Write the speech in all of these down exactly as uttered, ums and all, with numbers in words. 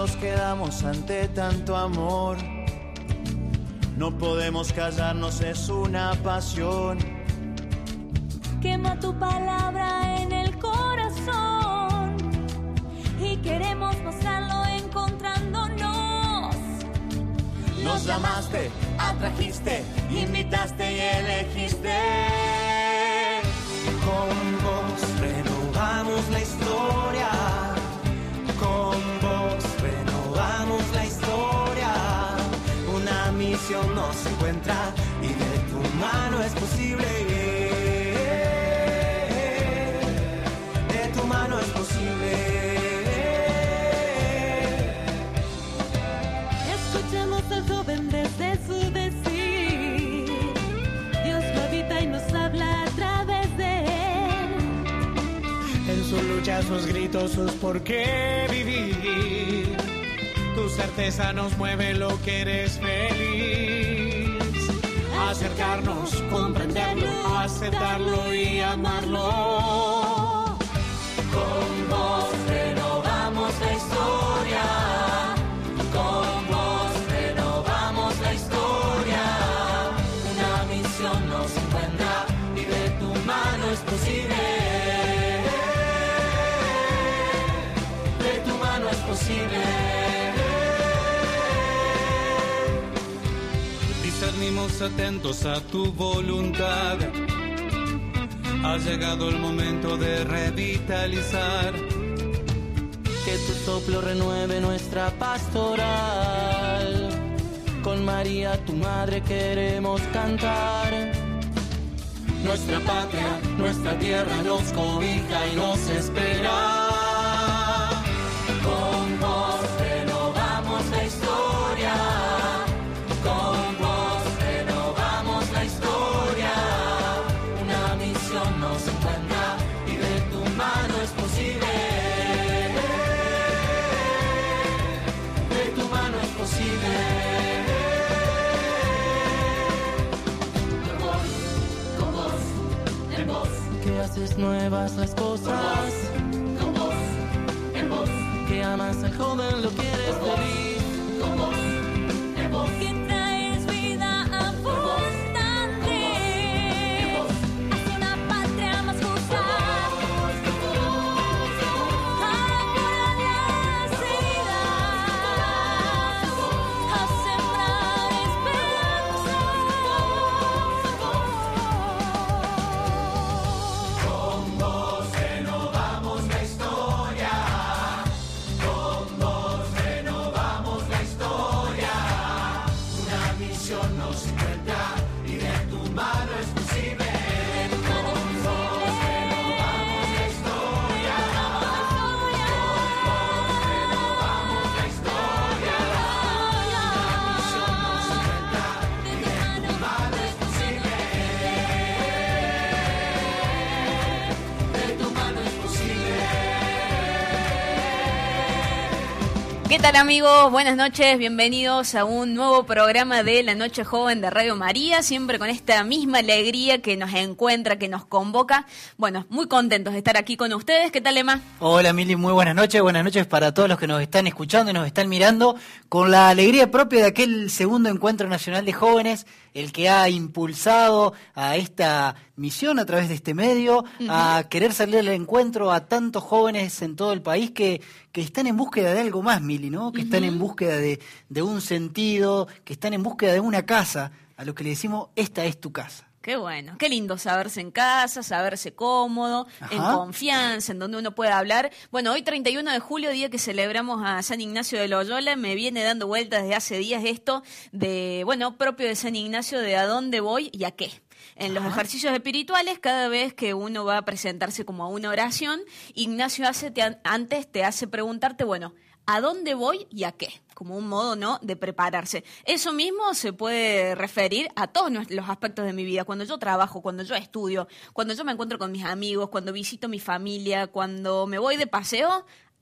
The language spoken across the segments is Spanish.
nos quedamos ante tanto amor. No podemos callarnos, es una pasión. Quema tu palabra en el corazón y queremos mostrarlo encontrándonos. Nos llamaste, atrajiste, invitaste y elegiste. Con vos renovamos la historia. Con vos renovamos la historia. Una misión nos encuentra y de tu mano es posible. De tu mano es posible. Escuchemos al joven desde su decir. Dios lo habita y nos habla a través de él. En su lucha, sus gritos, sus por qué vivir. Tu certeza nos mueve lo que eres feliz. Acercarnos, comprenderlo, aceptarlo y amarlo. Con vos renovamos la historia. Con vos renovamos la historia. Una misión nos encuentra y de tu mano es posible. De tu mano es posible. Discernimos atentos a tu voluntad. Ha llegado el momento de revitalizar. Que tu soplo renueve nuestra pastoral. Con María, tu madre, queremos cantar. Nuestra patria, nuestra tierra nos cobija y nos espera. Con vos renovamos la historia. Con vos renovamos la historia. Una misión nos encuentra y de tu mano es posible. De tu mano es posible. Con vos, con vos, en vos. Que haces nuevas las cosas. Con vos, en vos. Que amas al joven, lo quieres feliz. Con vos, en vos. Que traes vida abundante hacia una patria más justa. A curar las heridas, a sembrar esperanza. Con vos renovamos la historia. Con vos renovamos la historia. Una misión nos encuentra y de tu mano es posible. Con vos renovamos la historia. Con vos renovamos la historia. Una misión nos encuentra y de tu mano es posible. De tu mano es posible. ¿Qué tal, amigos? Buenas noches, bienvenidos a un nuevo programa de La Noche Joven de Radio María, siempre con esta misma alegría que nos encuentra, que nos convoca. Bueno, muy contentos de estar aquí con ustedes. ¿Qué tal, Emma? Hola, Mili, muy buenas noches. Buenas noches para todos los que nos están escuchando y nos están mirando, con la alegría propia de aquel segundo encuentro nacional de jóvenes, el que ha impulsado a esta misión a través de este medio, uh-huh. a querer salir al encuentro a tantos jóvenes en todo el país que, que están en búsqueda de algo más, Mili, ¿no? Que uh-huh. están en búsqueda de, de un sentido, que están en búsqueda de una casa, a lo que le decimos, esta es tu casa. Qué bueno, qué lindo saberse en casa, saberse cómodo, Ajá. en confianza, en donde uno pueda hablar. Bueno, hoy treinta y uno de julio, día que celebramos a San Ignacio de Loyola, me viene dando vueltas desde hace días esto de, bueno, propio de San Ignacio, de a dónde voy y a qué. En Ajá. los ejercicios espirituales, cada vez que uno va a presentarse como a una oración, Ignacio hace te, antes te hace preguntarte, bueno, ¿a dónde voy y a qué? Como un modo, ¿no?, de prepararse. Eso mismo se puede referir a todos los aspectos de mi vida. Cuando yo trabajo, cuando yo estudio, cuando yo me encuentro con mis amigos, cuando visito mi familia, cuando me voy de paseo,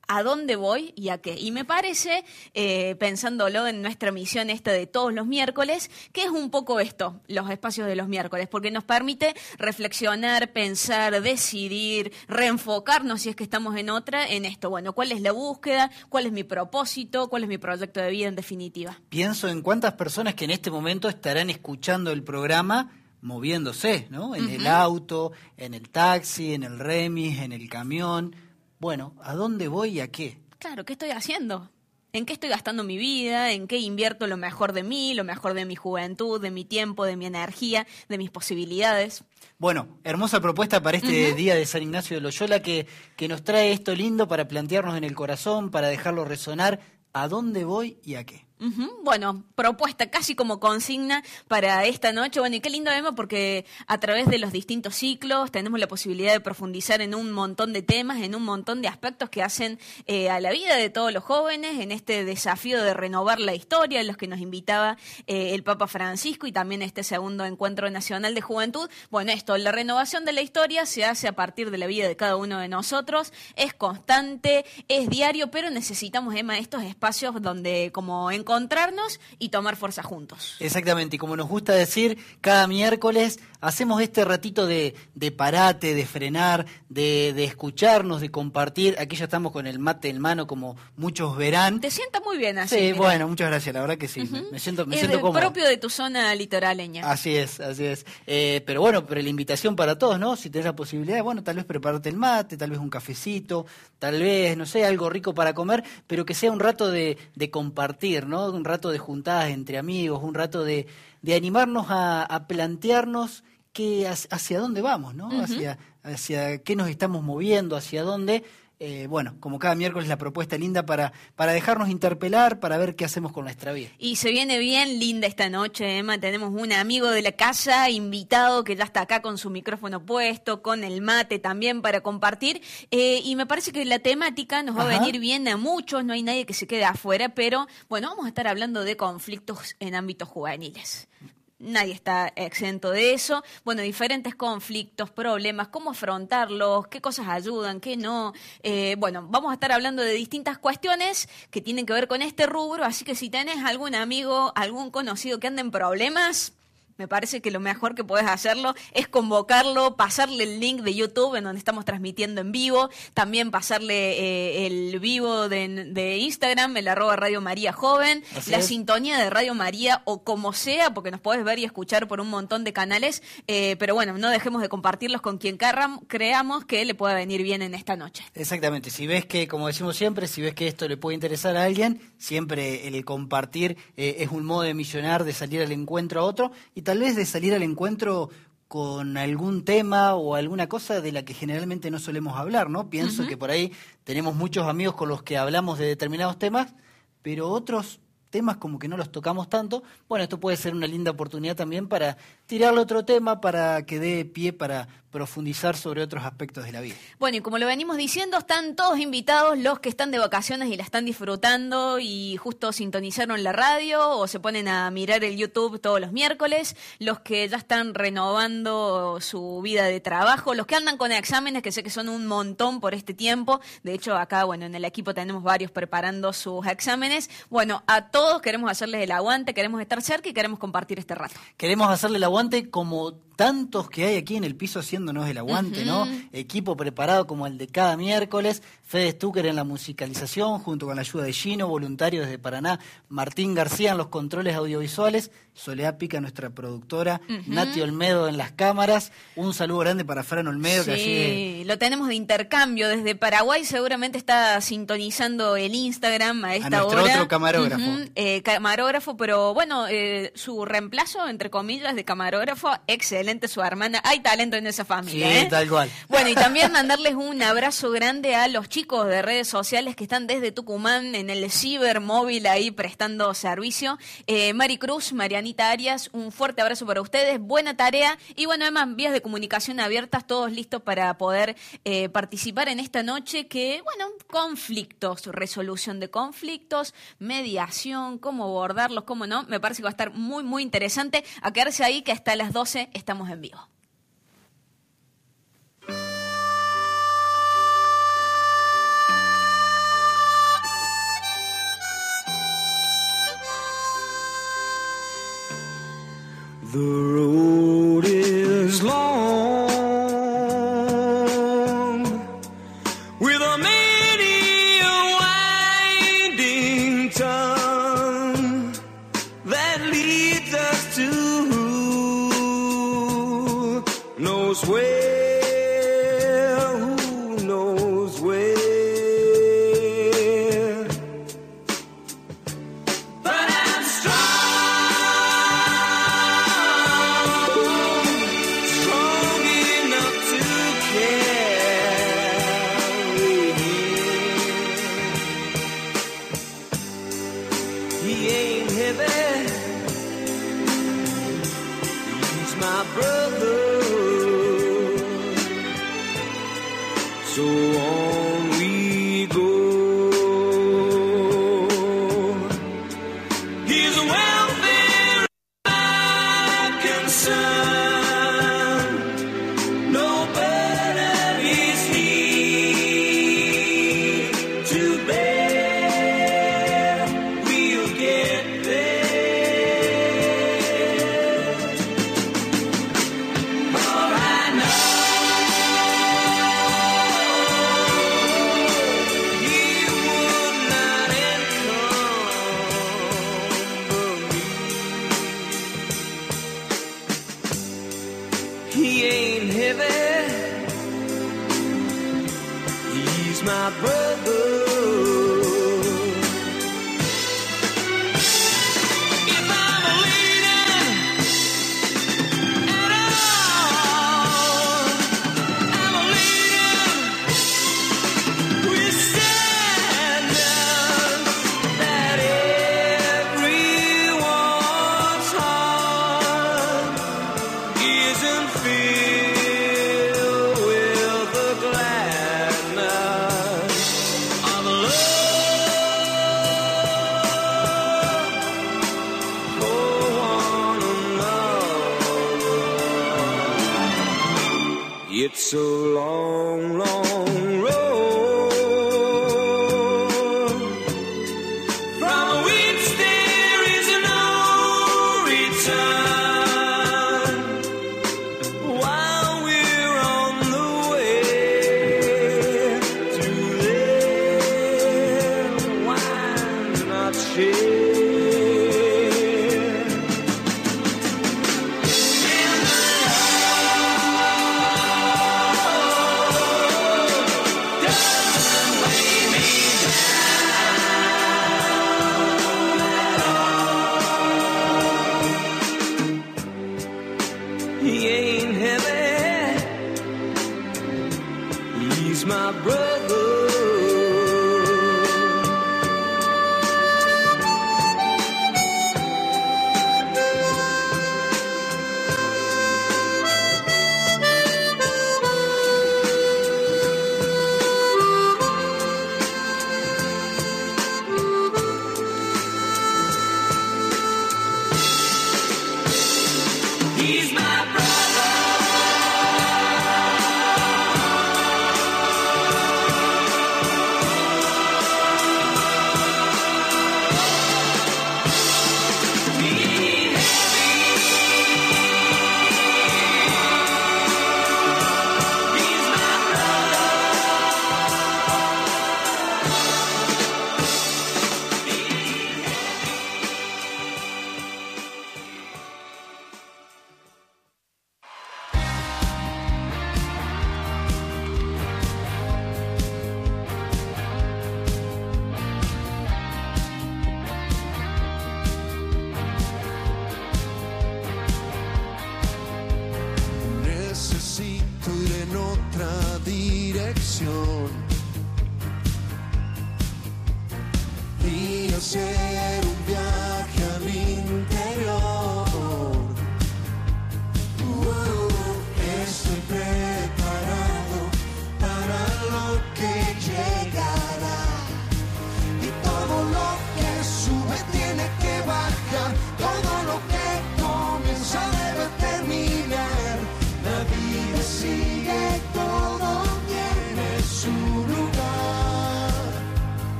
¿A dónde voy y a qué? Y me parece, eh, pensándolo en nuestra misión esta de todos los miércoles, que es un poco esto, los espacios de los miércoles, porque nos permite reflexionar, pensar, decidir, reenfocarnos si es que estamos en otra, en esto. Bueno, ¿cuál es la búsqueda? ¿Cuál es mi propósito? ¿Cuál es mi proyecto de vida en definitiva? Pienso en cuántas personas que en este momento estarán escuchando el programa moviéndose, ¿no? En uh-huh. el auto, en el taxi, en el remis, en el camión. Bueno, ¿a dónde voy y a qué? Claro, ¿qué estoy haciendo? ¿En qué estoy gastando mi vida? ¿En qué invierto lo mejor de mí, lo mejor de mi juventud, de mi tiempo, de mi energía, de mis posibilidades? Bueno, hermosa propuesta para este uh-huh. día de San Ignacio de Loyola que, que nos trae esto lindo para plantearnos en el corazón, para dejarlo resonar. ¿A dónde voy y a qué? Uh-huh. Bueno, propuesta casi como consigna para esta noche. Bueno, y qué lindo vemos porque a través de los distintos ciclos tenemos la posibilidad de profundizar en un montón de temas, en un montón de aspectos que hacen eh, a la vida de todos los jóvenes, en este desafío de renovar la historia, en los que nos invitaba eh, el Papa Francisco y también este segundo Encuentro Nacional de Juventud. Bueno, esto, la renovación de la historia se hace a partir de la vida de cada uno de nosotros, es constante, es diario, pero necesitamos, Emma, estos espacios donde como encontramos encontrarnos y tomar fuerza juntos. Exactamente, y como nos gusta decir, cada miércoles hacemos este ratito de, de parate, de frenar, de, de escucharnos, de compartir. Aquí ya estamos con el mate en mano, como muchos verán. Te sienta muy bien así. Sí, mira. Bueno, muchas gracias, la verdad que sí, uh-huh. me siento, me es siento cómodo. propio de tu zona litoraleña. Así es, así es. Eh, pero bueno, pero la invitación para todos, ¿no? Si tenés la posibilidad, bueno, tal vez prepararte el mate, tal vez un cafecito, tal vez, no sé, algo rico para comer, pero que sea un rato de, de compartir, ¿no? Un rato de juntadas entre amigos, un rato de, de animarnos a, a plantearnos que hacia dónde vamos, ¿no? Uh-huh. Hacia, hacia qué nos estamos moviendo, hacia dónde. Eh, bueno, como cada miércoles la propuesta linda para, para dejarnos interpelar, para ver qué hacemos con nuestra vida. Y se viene bien linda esta noche, Emma. Tenemos un amigo de la casa, invitado, que ya está acá con su micrófono puesto, con el mate también para compartir. Eh, y me parece que la temática nos va Ajá. a venir bien a muchos, no hay nadie que se quede afuera, pero bueno, vamos a estar hablando de conflictos en ámbitos juveniles. Nadie está exento de eso. Bueno, diferentes conflictos, problemas, cómo afrontarlos, qué cosas ayudan, qué no. Eh, bueno, vamos a estar hablando de distintas cuestiones que tienen que ver con este rubro, así que si tenés algún amigo, algún conocido que ande en problemas, me parece que lo mejor que podés hacerlo es convocarlo, pasarle el link de YouTube en donde estamos transmitiendo en vivo, también pasarle eh, el vivo de, de Instagram, el arroba Radio María Joven, Así la es. sintonía de Radio María o como sea, porque nos podés ver y escuchar por un montón de canales, eh, pero bueno, no dejemos de compartirlos con quien carram, creamos que le pueda venir bien en esta noche. Exactamente, si ves que, como decimos siempre, si ves que esto le puede interesar a alguien, siempre el compartir eh, es un modo de misionar, de salir al encuentro a otro, y tal vez de salir al encuentro con algún tema o alguna cosa de la que generalmente no solemos hablar, ¿no? Pienso uh-huh. que por ahí tenemos muchos amigos con los que hablamos de determinados temas, pero otros temas como que no los tocamos tanto. Bueno, esto puede ser una linda oportunidad también para tirarle otro tema, para que dé pie para profundizar sobre otros aspectos de la vida. Bueno, y como lo venimos diciendo, están todos invitados los que están de vacaciones y la están disfrutando y justo sintonizaron la radio o se ponen a mirar el YouTube todos los miércoles, los que ya están renovando su vida de trabajo, los que andan con exámenes, que sé que son un montón por este tiempo. De hecho, acá, bueno, en el equipo tenemos varios preparando sus exámenes. Bueno, a todos queremos hacerles el aguante, queremos estar cerca y queremos compartir este rato. Queremos hacerle el aguante como tantos que hay aquí en el piso haciéndonos el aguante, uh-huh. ¿no? Equipo preparado como el de cada miércoles, Fede Stucker en la musicalización, junto con la ayuda de Gino, voluntario desde Paraná, Martín García en los controles audiovisuales, Soledad Pica, nuestra productora, uh-huh. Nati Olmedo en las cámaras, un saludo grande para Fran Olmedo. Sí, que allí... lo tenemos de intercambio, desde Paraguay seguramente está sintonizando el Instagram a esta a nuestro hora. otro camarógrafo. Uh-huh. eh, camarógrafo, pero bueno, eh, su reemplazo, entre comillas, de camarógrafo, excelente su hermana, hay talento en esa familia. Sí, ¿eh? tal cual. Bueno, y también mandarles un abrazo grande a los chicos de redes sociales que están desde Tucumán en el cibermóvil ahí prestando servicio. Eh, Mari Cruz, Marianita Arias, un fuerte abrazo para ustedes, buena tarea y bueno, además vías de comunicación abiertas, todos listos para poder eh, participar en esta noche que, bueno, conflictos, resolución de conflictos, mediación, cómo abordarlos, cómo no, me parece que va a estar muy, muy interesante. A quedarse ahí que hasta las doce estamos en vivo. The road is long with a many a winding tongue that leads us to who knows where, who knows where. It's a long, long road from which there is no return. While we're on the way to there, why not share? My brother, he's my brother.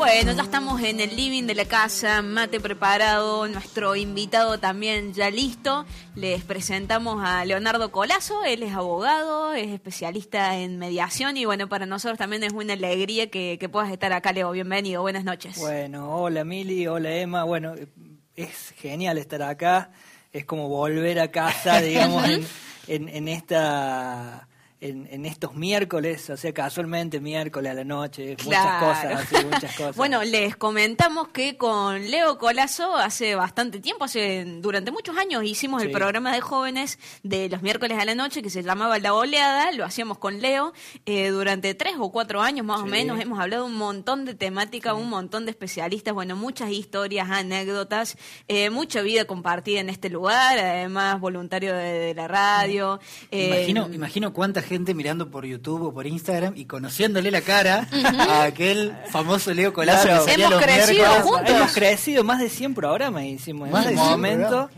Bueno, ya estamos en el living de la casa, mate preparado, nuestro invitado también ya listo. Les presentamos a Leonardo Colazo, él es abogado, es especialista en mediación y bueno, para nosotros también es una alegría que, que puedas estar acá, Leo. Bienvenido, buenas noches. Bueno, hola Mili, hola Emma. Bueno, es genial estar acá, es como volver a casa, digamos, en, en, en esta... En, en estos miércoles, o sea, casualmente miércoles a la noche, Claro. muchas cosas, así, muchas cosas. Bueno, les comentamos que con Leo Colazo hace bastante tiempo, hace durante muchos años hicimos Sí. el programa de jóvenes de los miércoles a la noche que se llamaba La Oleada, lo hacíamos con Leo eh, durante tres o cuatro años más Sí. o menos, hemos hablado un montón de temática, un montón de especialistas, bueno, muchas historias, anécdotas, eh, mucha vida compartida en este lugar, además voluntario de, de la radio. eh, Imagino, imagino cuánta gente mirando por YouTube o por Instagram y conociéndole la cara a aquel famoso Leo Colazo Claro. que salía Hemos los crecido miércoles. juntos. Hemos crecido, más de cien programas hicimos en Más ese de cien momento. programas.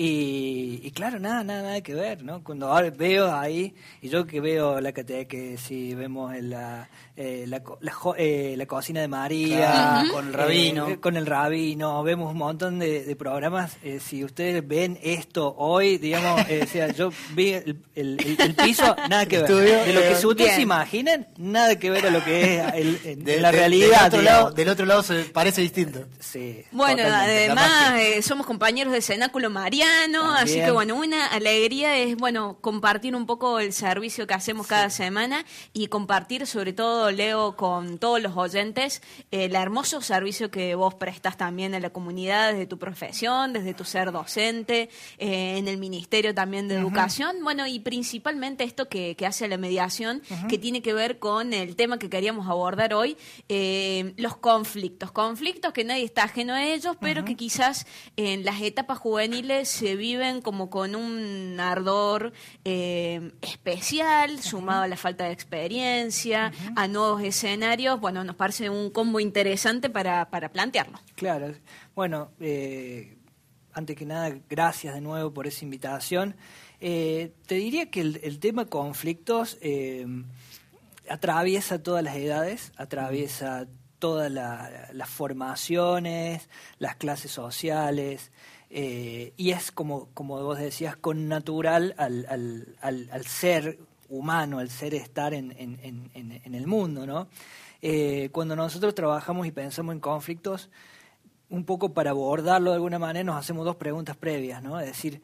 Y, y claro, nada, nada, nada que ver, ¿no? Cuando ahora veo ahí, y yo que veo la catequesis, vemos en la, eh, la, co- la, jo- eh, la cocina de María, Claro, con el rabino. eh, con el rabino, vemos un montón de, de programas. Eh, si ustedes ven esto hoy, digamos, eh, o sea, yo vi el, el, el- el piso, nada que ver. Estudio, De lo que eh, si ustedes bien. se imaginen, nada que ver a lo que es el- en, De- en la de- realidad. Del otro, digamos. lado, del otro lado se parece distinto. Sí, Bueno, totalmente. además eh, somos compañeros de Cenáculo Mariano, También. así que bueno, una alegría es bueno compartir un poco el servicio que hacemos cada semana y compartir sobre todo, Leo, con todos los oyentes el hermoso servicio que vos prestás también a la comunidad desde tu profesión, desde tu ser docente, eh, en el Ministerio también de Educación, bueno, y principalmente esto que, que hace la mediación, que tiene que ver con el tema que queríamos abordar hoy, eh, los conflictos, conflictos que nadie está ajeno a ellos, pero que quizás en las etapas juveniles se viven como con un ardor eh, especial, sumado a la falta de experiencia, a nuevos escenarios. Bueno, nos parece un combo interesante para, para plantearlo. Claro. Bueno, eh, antes que nada, gracias de nuevo por esa invitación. Eh, te diría que el, el tema conflictos eh, atraviesa todas las edades, atraviesa todas la- las formaciones, las clases sociales, eh, y es como, como vos decías, con natural al, al, al, al ser humano, al ser estar en, en, en, en- en el mundo, ¿no? Eh, cuando nosotros trabajamos y pensamos en conflictos, un poco para abordarlo de alguna manera nos hacemos dos preguntas previas, ¿no? Es decir,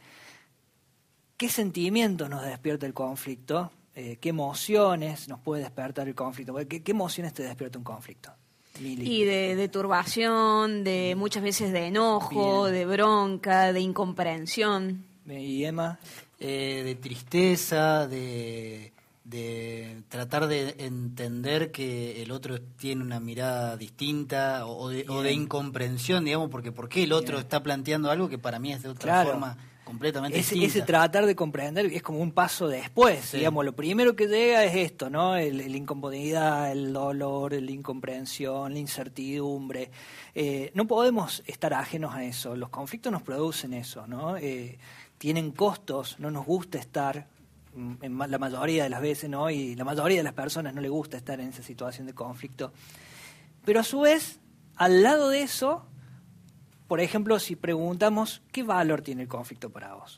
¿qué sentimientos nos despierta el conflicto? Eh, ¿Qué emociones nos puede despertar el conflicto? ¿Qué, qué emociones te despierta un conflicto? Mili. Y de, de turbación, de muchas veces de enojo, Bien. de bronca, de incomprensión. ¿Y Emma? Eh, de tristeza, de, de tratar de entender que el otro tiene una mirada distinta o de, o de Bien. incomprensión, digamos, porque ¿por qué el otro Bien. está planteando algo que para mí es de otra Claro. forma completamente Ese, distinta? ese tratar de comprender es como un paso después, Sí. digamos, lo primero que llega es esto, ¿no? El, el incomodidad, el dolor, la incomprensión, la incertidumbre. Eh, no podemos estar ajenos a eso, los conflictos nos producen eso, ¿no? Eh, tienen costos, no nos gusta estar, mm, en ma- la mayoría de las veces, ¿no? Y la mayoría de las personas no le gusta estar en esa situación de conflicto. Pero a su vez, al lado de eso, por ejemplo, si preguntamos, ¿qué valor tiene el conflicto para vos?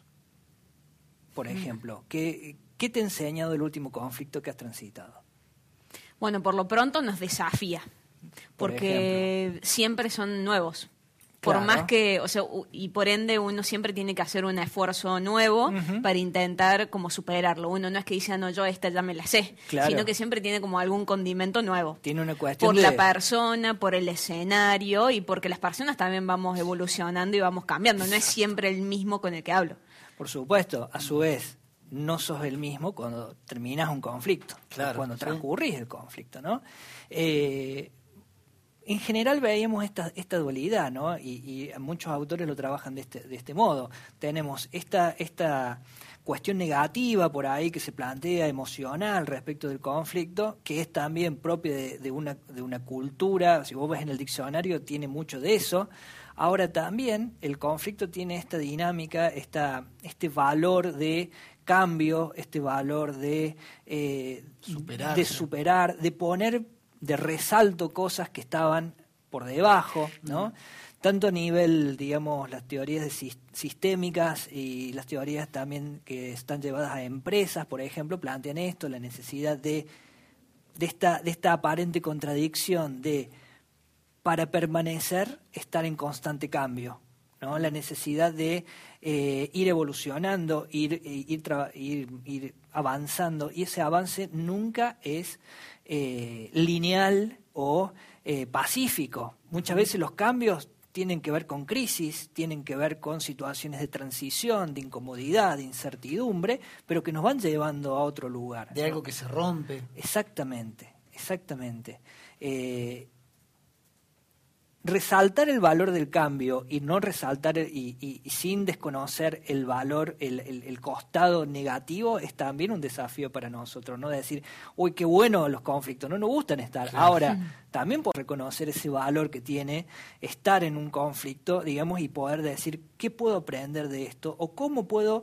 Por ejemplo, ¿qué, qué te ha enseñado el último conflicto que has transitado? Bueno, por lo pronto nos desafía, Por porque siempre son nuevos. Por Claro. más que, o sea, u- y por ende uno siempre tiene que hacer un esfuerzo nuevo Ujú. para intentar como superarlo. Uno no es que dice, ah, no, yo esta ya me la sé, Claro. sino que siempre tiene como algún condimento nuevo. Tiene una cuestión Por de... la persona, por el escenario y porque las personas también vamos evolucionando y vamos cambiando. No es siempre el mismo con el que hablo. Por supuesto, a su vez, no sos el mismo cuando terminas un conflicto, Claro, cuando sí. transcurrís el conflicto, ¿no? Eh, en general veíamos esta, esta dualidad, ¿no? Y, y muchos autores lo trabajan de este, de este modo. Tenemos esta, esta cuestión negativa por ahí que se plantea emocional respecto del conflicto, que es también propia de, de, una, de una cultura, si vos ves en el diccionario, tiene mucho de eso. Ahora también el conflicto tiene esta dinámica, esta, este valor de cambio, este valor de, eh, Superarse. de superar, de poner de resalto cosas que estaban por debajo, ¿no? Tanto a nivel, digamos, las teorías de sis- sistémicas y las teorías también que están llevadas a empresas, por ejemplo, plantean esto, la necesidad de, de, esta, de esta aparente contradicción de, para permanecer, estar en constante cambio, ¿no? La necesidad de eh, ir evolucionando, ir, ir, tra- ir, ir avanzando, y ese avance nunca es eh, lineal o eh, pacífico. Muchas veces los cambios tienen que ver con crisis, tienen que ver con situaciones de transición, de incomodidad, de incertidumbre, pero que nos van llevando a otro lugar, De ¿no? algo que se rompe. Exactamente, exactamente. Eh, resaltar el valor del cambio y no resaltar y, y, y sin desconocer el valor, el, el, el costado negativo es también un desafío para nosotros, ¿no? De decir, uy, qué bueno los conflictos, no nos gustan estar. Claro. Ahora, también por reconocer ese valor que tiene estar en un conflicto, digamos, y poder decir, ¿qué puedo aprender de esto? O cómo puedo,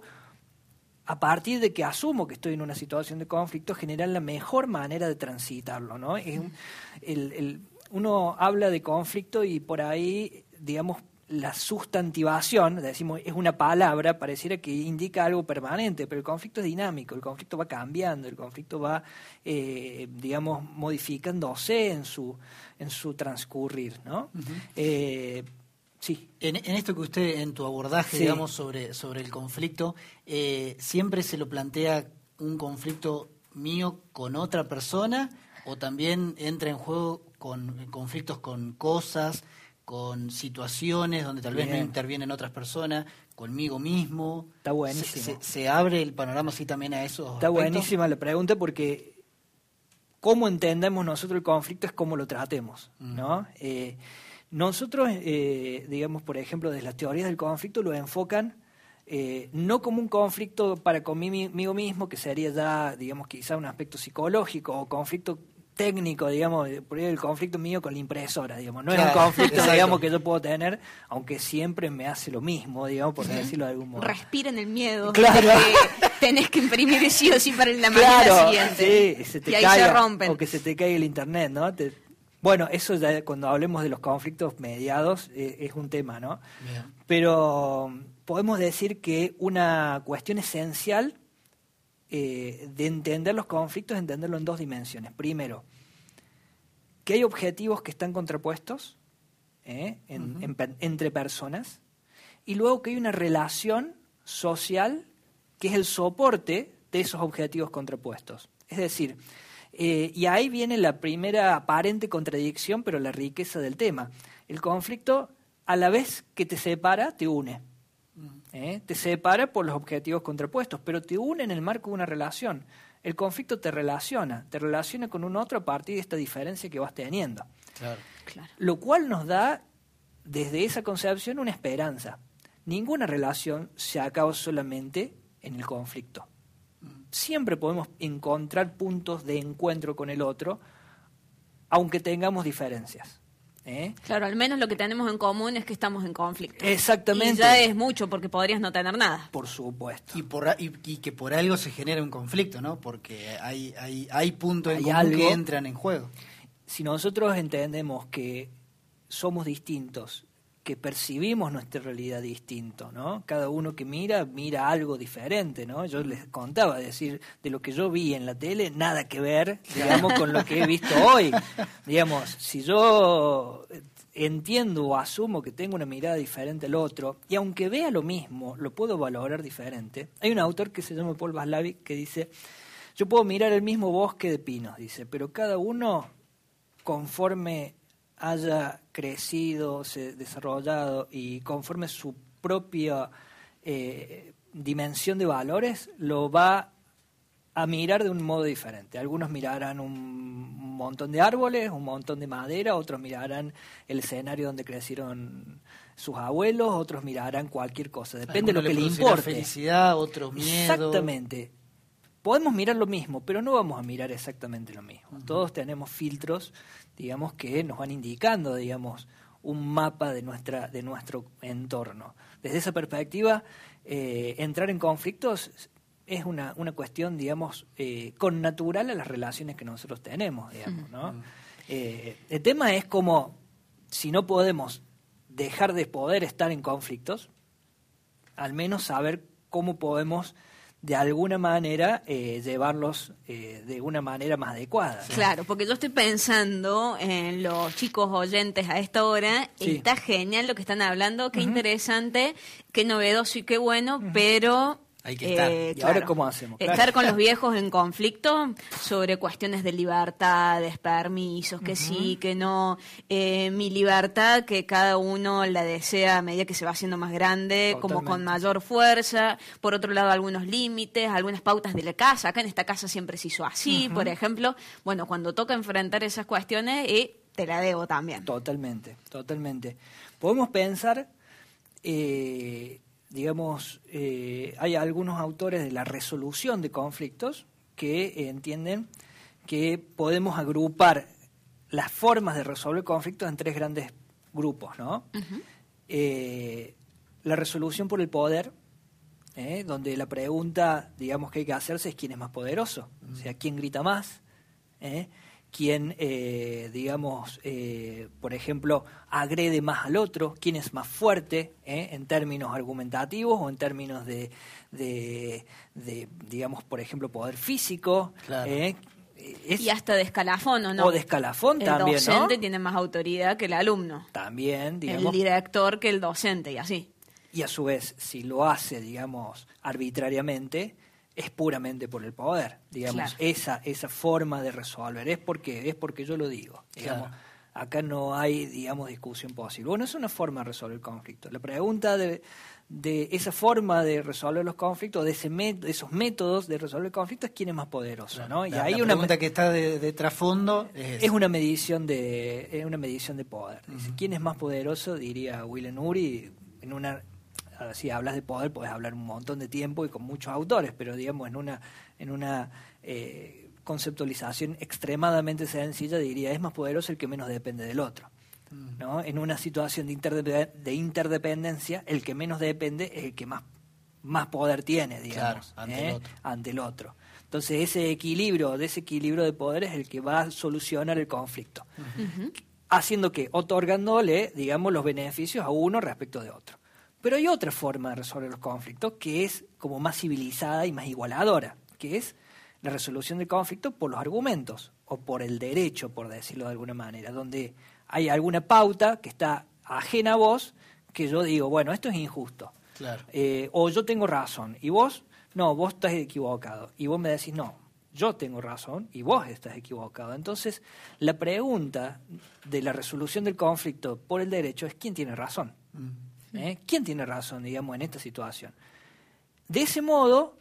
a partir de que asumo que estoy en una situación de conflicto, generar la mejor manera de transitarlo, ¿no? Es un, el, el, uno habla de conflicto y por ahí, digamos, la sustantivación, decimos, es una palabra, pareciera que indica algo permanente, pero el conflicto es dinámico, el conflicto va cambiando, el conflicto va, eh, digamos, modificándose en su, en su transcurrir, ¿no? Uh-huh. eh, Sí. En, en esto que usted, en tu abordaje, sí. digamos, sobre, sobre el conflicto, eh, ¿siempre se lo plantea un conflicto mío con otra persona o también entra en juego con conflictos con cosas, con situaciones donde tal vez Bien. no intervienen otras personas, conmigo mismo? Está buenísimo. ¿Se, se, se abre el panorama así también a esos Está aspectos? buenísima la pregunta porque cómo entendemos nosotros el conflicto es cómo lo tratemos, ¿no? Mm. Eh, Nosotros, eh, digamos, por ejemplo, desde las teorías del conflicto lo enfocan eh, no como un conflicto para conmigo mismo, que sería ya, digamos, quizá un aspecto psicológico o conflicto técnico, digamos, por ahí el conflicto mío con la impresora, digamos. No claro, es un conflicto, exacto. digamos, que yo puedo tener, aunque siempre me hace lo mismo, digamos, por decirlo de algún modo. Respiren el miedo. Claro. Que tenés que imprimir sí o sí para la claro, mañana siguiente. Sí, se te y ahí caiga, se rompen. O que se te caiga el internet, ¿no? Te, Bueno, eso ya cuando hablemos de los conflictos mediados eh, es un tema, ¿no? Bien. Pero podemos decir que una cuestión esencial eh, de entender los conflictos es entenderlo en dos dimensiones. Primero, que hay objetivos que están contrapuestos eh, en, uh-huh. en, entre personas, y luego que hay una relación social que es el soporte de esos objetivos contrapuestos. Es decir, Eh, y ahí viene la primera aparente contradicción, pero la riqueza del tema. El conflicto, a la vez que te separa, te une. ¿Eh? Te separa por los objetivos contrapuestos, pero te une en el marco de una relación. El conflicto te relaciona, te relaciona con un otro a partir de esta diferencia que vas teniendo. Claro. Claro. Lo cual nos da, desde esa concepción, una esperanza. Ninguna relación se acaba solamente en el conflicto. Siempre podemos encontrar puntos de encuentro con el otro, aunque tengamos diferencias. ¿eh? Claro, al menos lo que tenemos en común es que estamos en conflicto. Exactamente. Y ya es mucho, porque podrías no tener nada. Por supuesto. Y, por, y, y que por algo se genera un conflicto, ¿no? Porque hay, hay, hay puntos en hay común algo, que entran en juego. Si nosotros entendemos que somos distintos, que percibimos nuestra realidad distinto, ¿no? Cada uno que mira, mira algo diferente, ¿no? Yo les contaba, es decir, de lo que yo vi en la tele, nada que ver, digamos, con lo que he visto hoy. Digamos, si yo entiendo o asumo que tengo una mirada diferente al otro, y aunque vea lo mismo, lo puedo valorar diferente. Hay un autor que se llama Paul Václavic que dice, yo puedo mirar el mismo bosque de pinos, dice, pero cada uno, conforme haya crecido, se desarrollado y conforme su propia eh, dimensión de valores, lo va a mirar de un modo diferente. Algunos mirarán un montón de árboles, un montón de madera, otros mirarán el escenario donde crecieron sus abuelos, otros mirarán cualquier cosa. Depende de lo que le importe. Felicidad, otros miedo. Exactamente. Podemos mirar lo mismo, pero no vamos a mirar exactamente lo mismo. Uh-huh. Todos tenemos filtros, digamos, que nos van indicando, digamos, un mapa de nuestra de nuestro entorno. Desde esa perspectiva, eh, entrar en conflictos es una, una cuestión, digamos, eh, connatural a las relaciones que nosotros tenemos, digamos, ¿no? Uh-huh. Eh, el tema es cómo si no podemos dejar de poder estar en conflictos, al menos saber cómo podemos de alguna manera eh, llevarlos eh, de una manera más adecuada. ¿No? Claro, porque yo estoy pensando en los chicos oyentes a esta hora, Sí. está genial lo que están hablando, qué Ujú. interesante, qué novedoso y qué bueno, Ujú. pero... Hay que estar. ¿Y ahora cómo hacemos? Estar Claro. con los viejos en conflicto sobre cuestiones de libertades, permisos, que sí, que no, eh, mi libertad que cada uno la desea a medida que se va haciendo más grande, como con Totalmente. mayor fuerza, por otro lado algunos límites, algunas pautas de la casa, acá en esta casa siempre se hizo así, Ujú. por ejemplo, bueno, cuando toca enfrentar esas cuestiones, eh, te la debo también. Totalmente, totalmente. Podemos pensar, eh, digamos, eh, hay algunos autores de la resolución de conflictos que eh, entienden que podemos agrupar las formas de resolver conflictos en tres grandes grupos, ¿no? Ujú. Eh, la resolución por el poder, ¿eh? Donde la pregunta, digamos, que hay que hacerse es quién es más poderoso, o sea, quién grita más, ¿eh? quién, eh, digamos, eh, por ejemplo, agrede más al otro, quién es más fuerte, ¿eh? en términos argumentativos o en términos de, de, de, digamos, por ejemplo, poder físico, Claro. ¿eh? Es- Y hasta de escalafón, ¿o no? o de escalafón el también, docente ¿no? tiene más autoridad que el alumno, También, el digamos, director que el docente, y así. y a su vez, si lo hace, digamos, arbitrariamente, es puramente por el poder, digamos, Claro. esa esa forma de resolver, es porque es porque yo lo digo, digamos, Claro. acá no hay, digamos, discusión posible. Bueno, es una forma de resolver el conflicto. La pregunta de, de esa forma de resolver los conflictos, de ese met- de esos métodos de resolver el conflicto, es quién es más poderoso, ¿no? Y La, ahí la una pregunta que está de, de trasfondo es, es una medición de es una medición de poder. Dice, Ujú. ¿quién es más poderoso? Diría Willem Ury. En una, si hablas de poder, puedes hablar un montón de tiempo y con muchos autores, pero digamos en una en una eh, conceptualización extremadamente sencilla diría es más poderoso el que menos depende del otro. ¿No? En una situación de, interde- de interdependencia, el que menos depende es el que más más poder tiene, digamos, Claro, ante ¿eh? el otro. ante el otro. Entonces ese equilibrio, de ese equilibrio de poder es el que va a solucionar el conflicto. Ujú. Haciendo que, otorgándole, digamos, los beneficios a uno respecto de otro. Pero hay otra forma de resolver los conflictos que es como más civilizada y más igualadora, que es la resolución del conflicto por los argumentos o por el derecho, por decirlo de alguna manera, donde hay alguna pauta que está ajena a vos, que yo digo, bueno, esto es injusto. Claro. Eh, o yo tengo razón y vos, no, vos estás equivocado. Y vos me decís, no, yo tengo razón y vos estás equivocado. Entonces, la pregunta de la resolución del conflicto por el derecho es quién tiene razón. ¿Eh? ¿Quién tiene razón, digamos, en esta situación? De ese modo,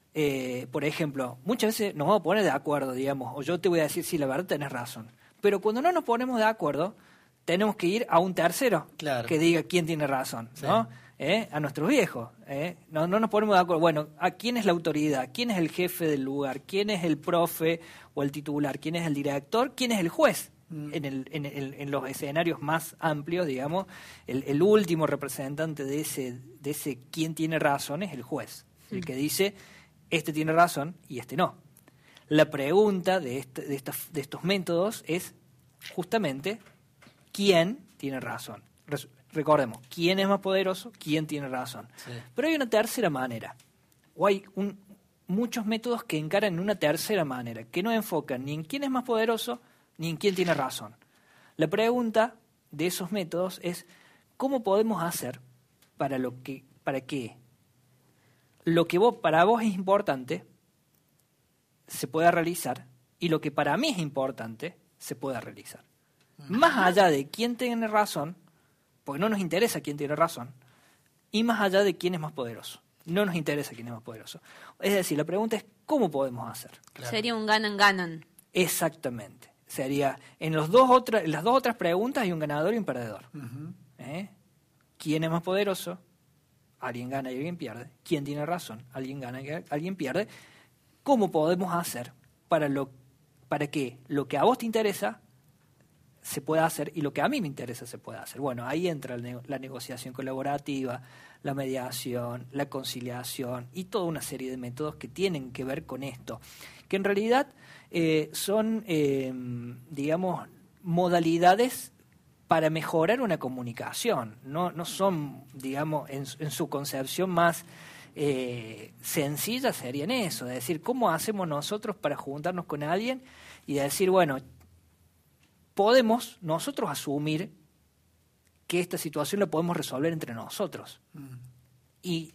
eh, por ejemplo, muchas veces nos vamos a poner de acuerdo, digamos, o yo te voy a decir, sí, la verdad tenés razón. Pero cuando no nos ponemos de acuerdo, tenemos que ir a un tercero Claro. que diga quién tiene razón, ¿no? Sí. ¿Eh? A nuestros viejos. ¿eh? No, no nos ponemos de acuerdo. Bueno, ¿a quién es la autoridad? ¿Quién es el jefe del lugar? ¿Quién es el profe o el titular? ¿Quién es el director? ¿Quién es el juez? En, el, en, el- en los escenarios más amplios, digamos, el, el último representante de ese, de ese quién tiene razón es el juez, el que dice, este tiene razón y este no. La pregunta de, este, de, estas- de estos métodos es justamente quién tiene razón. Res- Recordemos, quién es más poderoso, quién tiene razón. Sí. Pero hay una tercera manera, o hay un- muchos métodos que encaran en una tercera manera, que no enfocan ni en quién es más poderoso, ni en quién tiene razón. La pregunta de esos métodos es, ¿cómo podemos hacer para, lo que, para que lo que vos, para vos es importante se pueda realizar y lo que para mí es importante se pueda realizar? Más allá de quién tiene razón, porque no nos interesa quién tiene razón, y más allá de quién es más poderoso. No nos interesa quién es más poderoso. Es decir, la pregunta es, ¿cómo podemos hacer? Claro. Sería un ganan-ganan. Exactamente. Sería, en, los dos otra- en las dos otras preguntas hay un ganador y un perdedor. Ujú. ¿Eh? ¿Quién es más poderoso? Alguien gana y alguien pierde. ¿Quién tiene razón? Alguien gana y alguien pierde. ¿Cómo podemos hacer para, lo, para que lo que a vos te interesa se pueda hacer y lo que a mí me interesa se pueda hacer? Bueno, ahí entra el nego- la negociación colaborativa, la mediación, la conciliación y toda una serie de métodos que tienen que ver con esto, que en realidad eh, son, eh, digamos, modalidades para mejorar una comunicación. No, no son, digamos, en, en su concepción más eh, sencilla serían eso, de decir, ¿cómo hacemos nosotros para juntarnos con alguien y decir, bueno, podemos nosotros asumir que esta situación la podemos resolver entre nosotros? Mm. Y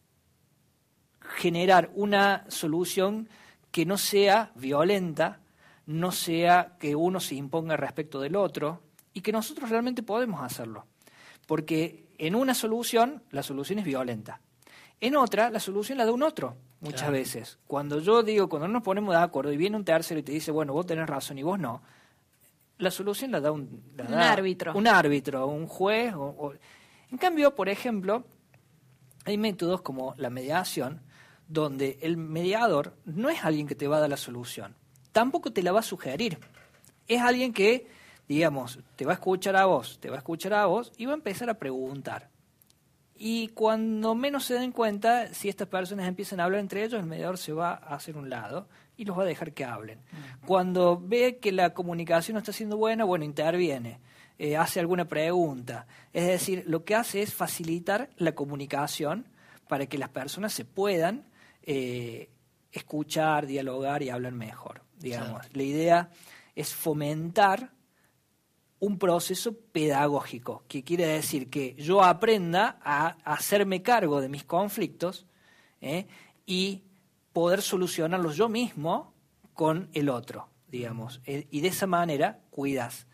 generar una solución que no sea violenta, no sea que uno se imponga respecto del otro, y que nosotros realmente podemos hacerlo. Porque en una solución, la solución es violenta. En otra, la solución la da un otro, muchas claro. veces. Cuando yo digo, cuando nos ponemos de acuerdo y viene un tercero y te dice, bueno, vos tenés razón y vos no, la solución la da un, la un da árbitro. Un árbitro, un juez. O, o... En cambio, por ejemplo, hay métodos como la mediación, donde el mediador no es alguien que te va a dar la solución, tampoco te la va a sugerir. Es alguien que, digamos, te va a escuchar a vos, te va a escuchar a vos y va a empezar a preguntar. Y cuando menos se den cuenta, si estas personas empiezan a hablar entre ellos, el mediador se va a hacer un lado y los va a dejar que hablen. Mm. Cuando ve que la comunicación no está siendo buena, bueno, interviene, eh, hace alguna pregunta. Es decir, lo que hace es facilitar la comunicación para que las personas se puedan eh, escuchar, dialogar y hablar mejor, digamos. Sí. La idea es fomentar un proceso pedagógico, que quiere decir que yo aprenda a hacerme cargo de mis conflictos ¿eh? y poder solucionarlos yo mismo con el otro, digamos. Y de esa manera cuidas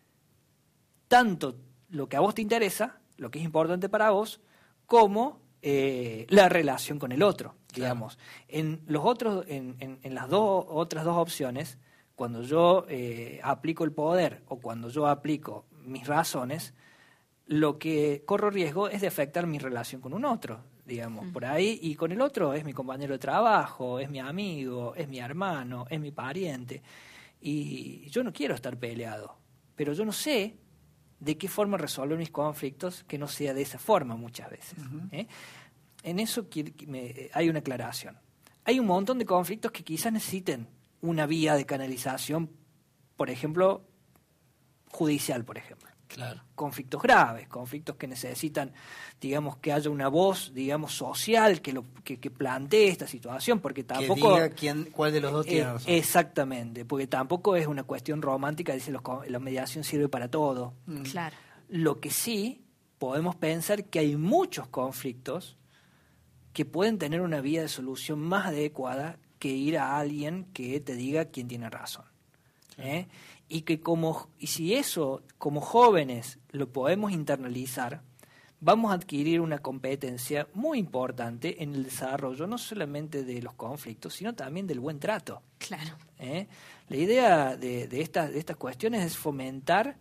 tanto lo que a vos te interesa, lo que es importante para vos, como eh, la relación con el otro, digamos. Claro. En los otros, en, en, en las dos otras dos opciones, cuando yo eh, aplico el poder o cuando yo aplico mis razones, lo que corro riesgo es de afectar mi relación con un otro, digamos, mm. por ahí, y con el otro es mi compañero de trabajo, es mi amigo, es mi hermano, es mi pariente, y yo no quiero estar peleado, pero yo no sé de qué forma resolver mis conflictos que no sea de esa forma muchas veces. Uh-huh. ¿eh? En eso hay una aclaración. Hay un montón de conflictos que quizás necesiten una vía de canalización, por ejemplo, judicial, por ejemplo. Claro. Conflictos graves, conflictos que necesitan, digamos, que haya una voz, digamos, social que lo que, que plantee esta situación, porque tampoco... Que diga quién, cuál de los dos tiene eh, razón. Exactamente, porque tampoco es una cuestión romántica, dice, los, la mediación sirve para todo. Mm. Claro. Lo que sí, podemos pensar que hay muchos conflictos que pueden tener una vía de solución más adecuada que ir a alguien que te diga quién tiene razón. ¿eh? Y que como y si eso como jóvenes lo podemos internalizar, vamos a adquirir una competencia muy importante en el desarrollo no solamente de los conflictos, sino también del buen trato. Claro. ¿eh? La idea de, de, estas, de estas cuestiones es fomentar,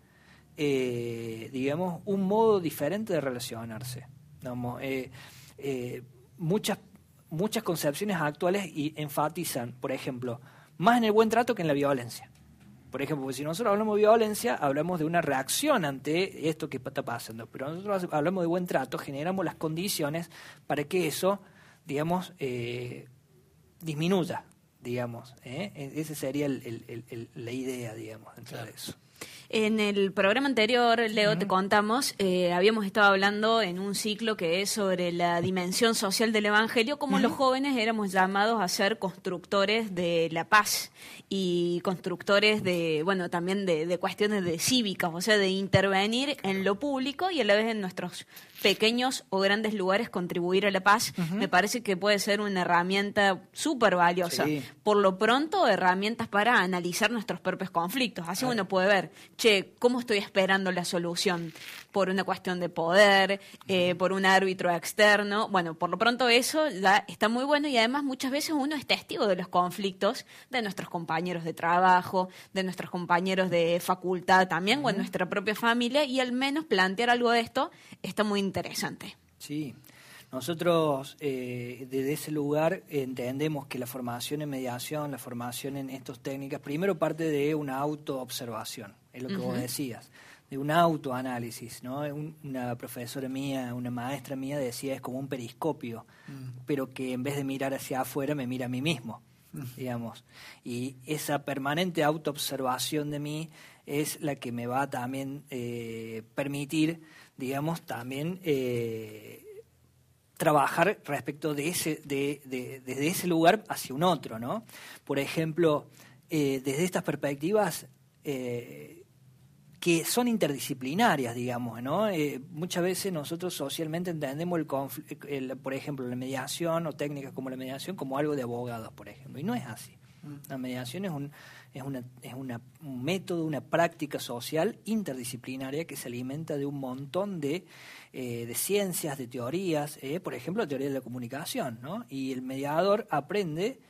eh, digamos, un modo diferente de relacionarse. Digamos, eh, eh, muchas muchas concepciones actuales y enfatizan, por ejemplo, más en el buen trato que en la violencia. Por ejemplo, porque si nosotros hablamos de violencia, hablamos de una reacción ante esto que está pasando. Pero nosotros hablamos de buen trato, generamos las condiciones para que eso, digamos, eh, disminuya, digamos. ¿eh? Esa sería el, el, el, la idea, digamos, dentro claro. de eso. En el programa anterior, Leo, uh-huh. te contamos, eh, habíamos estado hablando en un ciclo que es sobre la dimensión social del Evangelio, cómo uh-huh. los jóvenes éramos llamados a ser constructores de la paz y constructores de, bueno, también de, de cuestiones de cívicas, o sea, de intervenir en lo público y a la vez en nuestros pequeños o grandes lugares contribuir a la paz. Uh-huh. Me parece que puede ser una herramienta súper valiosa. Sí. Por lo pronto, herramientas para analizar nuestros propios conflictos. Así claro. uno puede ver, che, ¿cómo estoy esperando la solución? Por una cuestión de poder, eh, por un árbitro externo. Bueno, por lo pronto eso ya está muy bueno y además muchas veces uno es testigo de los conflictos de nuestros compañeros de trabajo, de nuestros compañeros de facultad también, uh-huh. o en nuestra propia familia, y al menos plantear algo de esto está muy interesante. Sí, nosotros eh, desde ese lugar entendemos que la formación en mediación, la formación en estas técnicas, primero parte de una autoobservación, es lo que uh-huh. vos decías, de un autoanálisis, ¿no? Un, una profesora mía, una maestra mía decía es como un periscopio, uh-huh. pero que en vez de mirar hacia afuera me mira a mí mismo, uh-huh. digamos, y esa permanente autoobservación de mí es la que me va también eh, eh, permitir, digamos, también eh, trabajar respecto de ese, de, de, desde ese lugar hacia un otro, ¿no? Por ejemplo, eh, desde estas perspectivas eh, que son interdisciplinarias, digamos, ¿no? Eh, muchas veces nosotros socialmente entendemos, el, confl- el por ejemplo, la mediación o técnicas como la mediación como algo de abogados, por ejemplo, y no es así. La mediación es un es una es una, un método, una práctica social interdisciplinaria que se alimenta de un montón de, eh, de ciencias, de teorías, eh, por ejemplo, la teoría de la comunicación, ¿no? Y el mediador aprende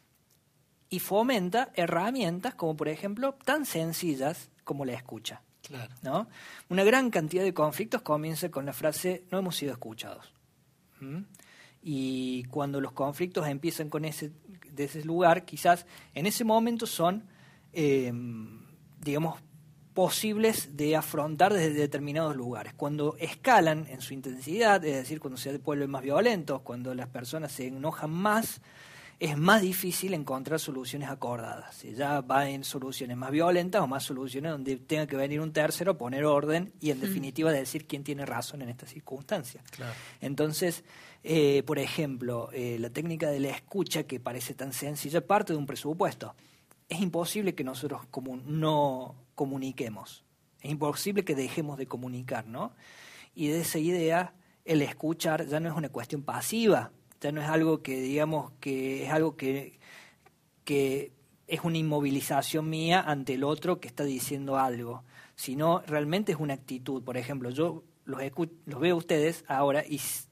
y fomenta herramientas como, por ejemplo, tan sencillas como la escucha. Claro. ¿No? Una gran cantidad de conflictos comienza con la frase "no hemos sido escuchados". ¿Mm? Y cuando los conflictos empiezan con ese, de ese lugar, quizás en ese momento son, eh, digamos, posibles de afrontar desde determinados lugares. Cuando escalan en su intensidad, es decir, cuando se vuelven más violentos, cuando las personas se enojan más, es más difícil encontrar soluciones acordadas. Si ya va en soluciones más violentas o más soluciones donde tenga que venir un tercero, poner orden y, en definitiva, decir quién tiene razón en estas circunstancias. Claro. Entonces, eh, por ejemplo, eh, la técnica de la escucha, que parece tan sencilla, parte de un presupuesto. Es imposible que nosotros como no comuniquemos. Es imposible que dejemos de comunicar, ¿no? Y de esa idea, el escuchar ya no es una cuestión pasiva, ya no es algo que, digamos, que es algo que, que es una inmovilización mía ante el otro que está diciendo algo, sino realmente es una actitud. Por ejemplo, yo los, escu- los veo a ustedes ahora y s-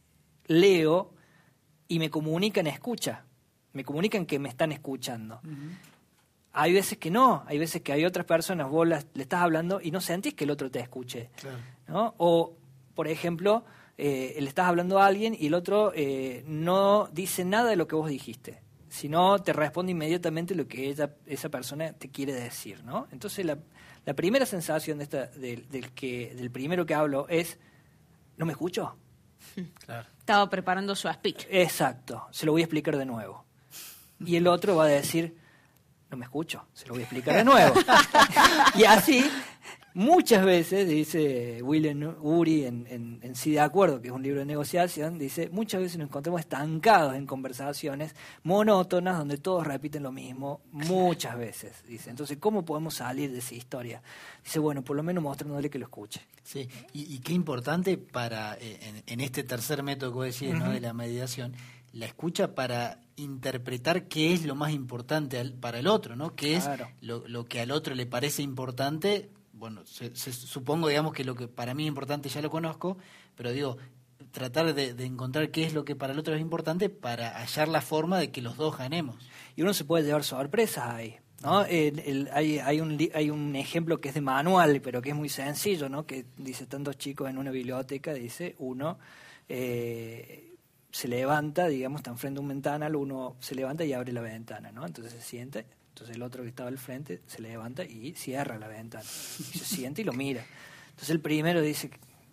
leo y me comunican escucha, me comunican que me están escuchando. Uh-huh. Hay veces que no, hay veces que hay otras personas, vos las, le estás hablando y no sentís que el otro te escuche, claro, ¿no? O, por ejemplo, eh, le estás hablando a alguien y el otro eh, no dice nada de lo que vos dijiste, sino te responde inmediatamente lo que ella, esa persona te quiere decir, ¿no? Entonces la, la primera sensación de esta, de, del, que, del primero que hablo es, ¿no me escucho? Claro. Estaba preparando su speech. Exacto, se lo voy a explicar de nuevo. Y el otro va a decir, no me escucho, se lo voy a explicar de nuevo. Y así, muchas veces, dice William Ury en, en, en Sí de Acuerdo, que es un libro de negociación, dice, muchas veces nos encontramos estancados en conversaciones monótonas donde todos repiten lo mismo, muchas veces. Dice, entonces, ¿cómo podemos salir de esa historia? Dice, bueno, por lo menos mostrándole que lo escuche. Sí, y, y qué importante para, eh, en, en este tercer método que vos decís, uh-huh, ¿no?, de la mediación, la escucha para interpretar qué es lo más importante al, para el otro, ¿no? Qué claro. es lo, lo que al otro le parece importante. Bueno, se, se, supongo, digamos, que lo que para mí es importante ya lo conozco, pero digo, tratar de, de encontrar qué es lo que para el otro es importante para hallar la forma de que los dos ganemos. Y uno se puede llevar sorpresas ahí, ¿no? El, el, hay, hay, un, hay un ejemplo que es de manual, pero que es muy sencillo, ¿no? Que dice, están dos chicos en una biblioteca, dice, uno eh, se levanta, digamos, está enfrente de un ventanal, uno se levanta y abre la ventana, ¿no? Entonces se siente, entonces el otro que estaba al frente se levanta y cierra la ventana, y se siente y lo mira. Entonces el primero dice,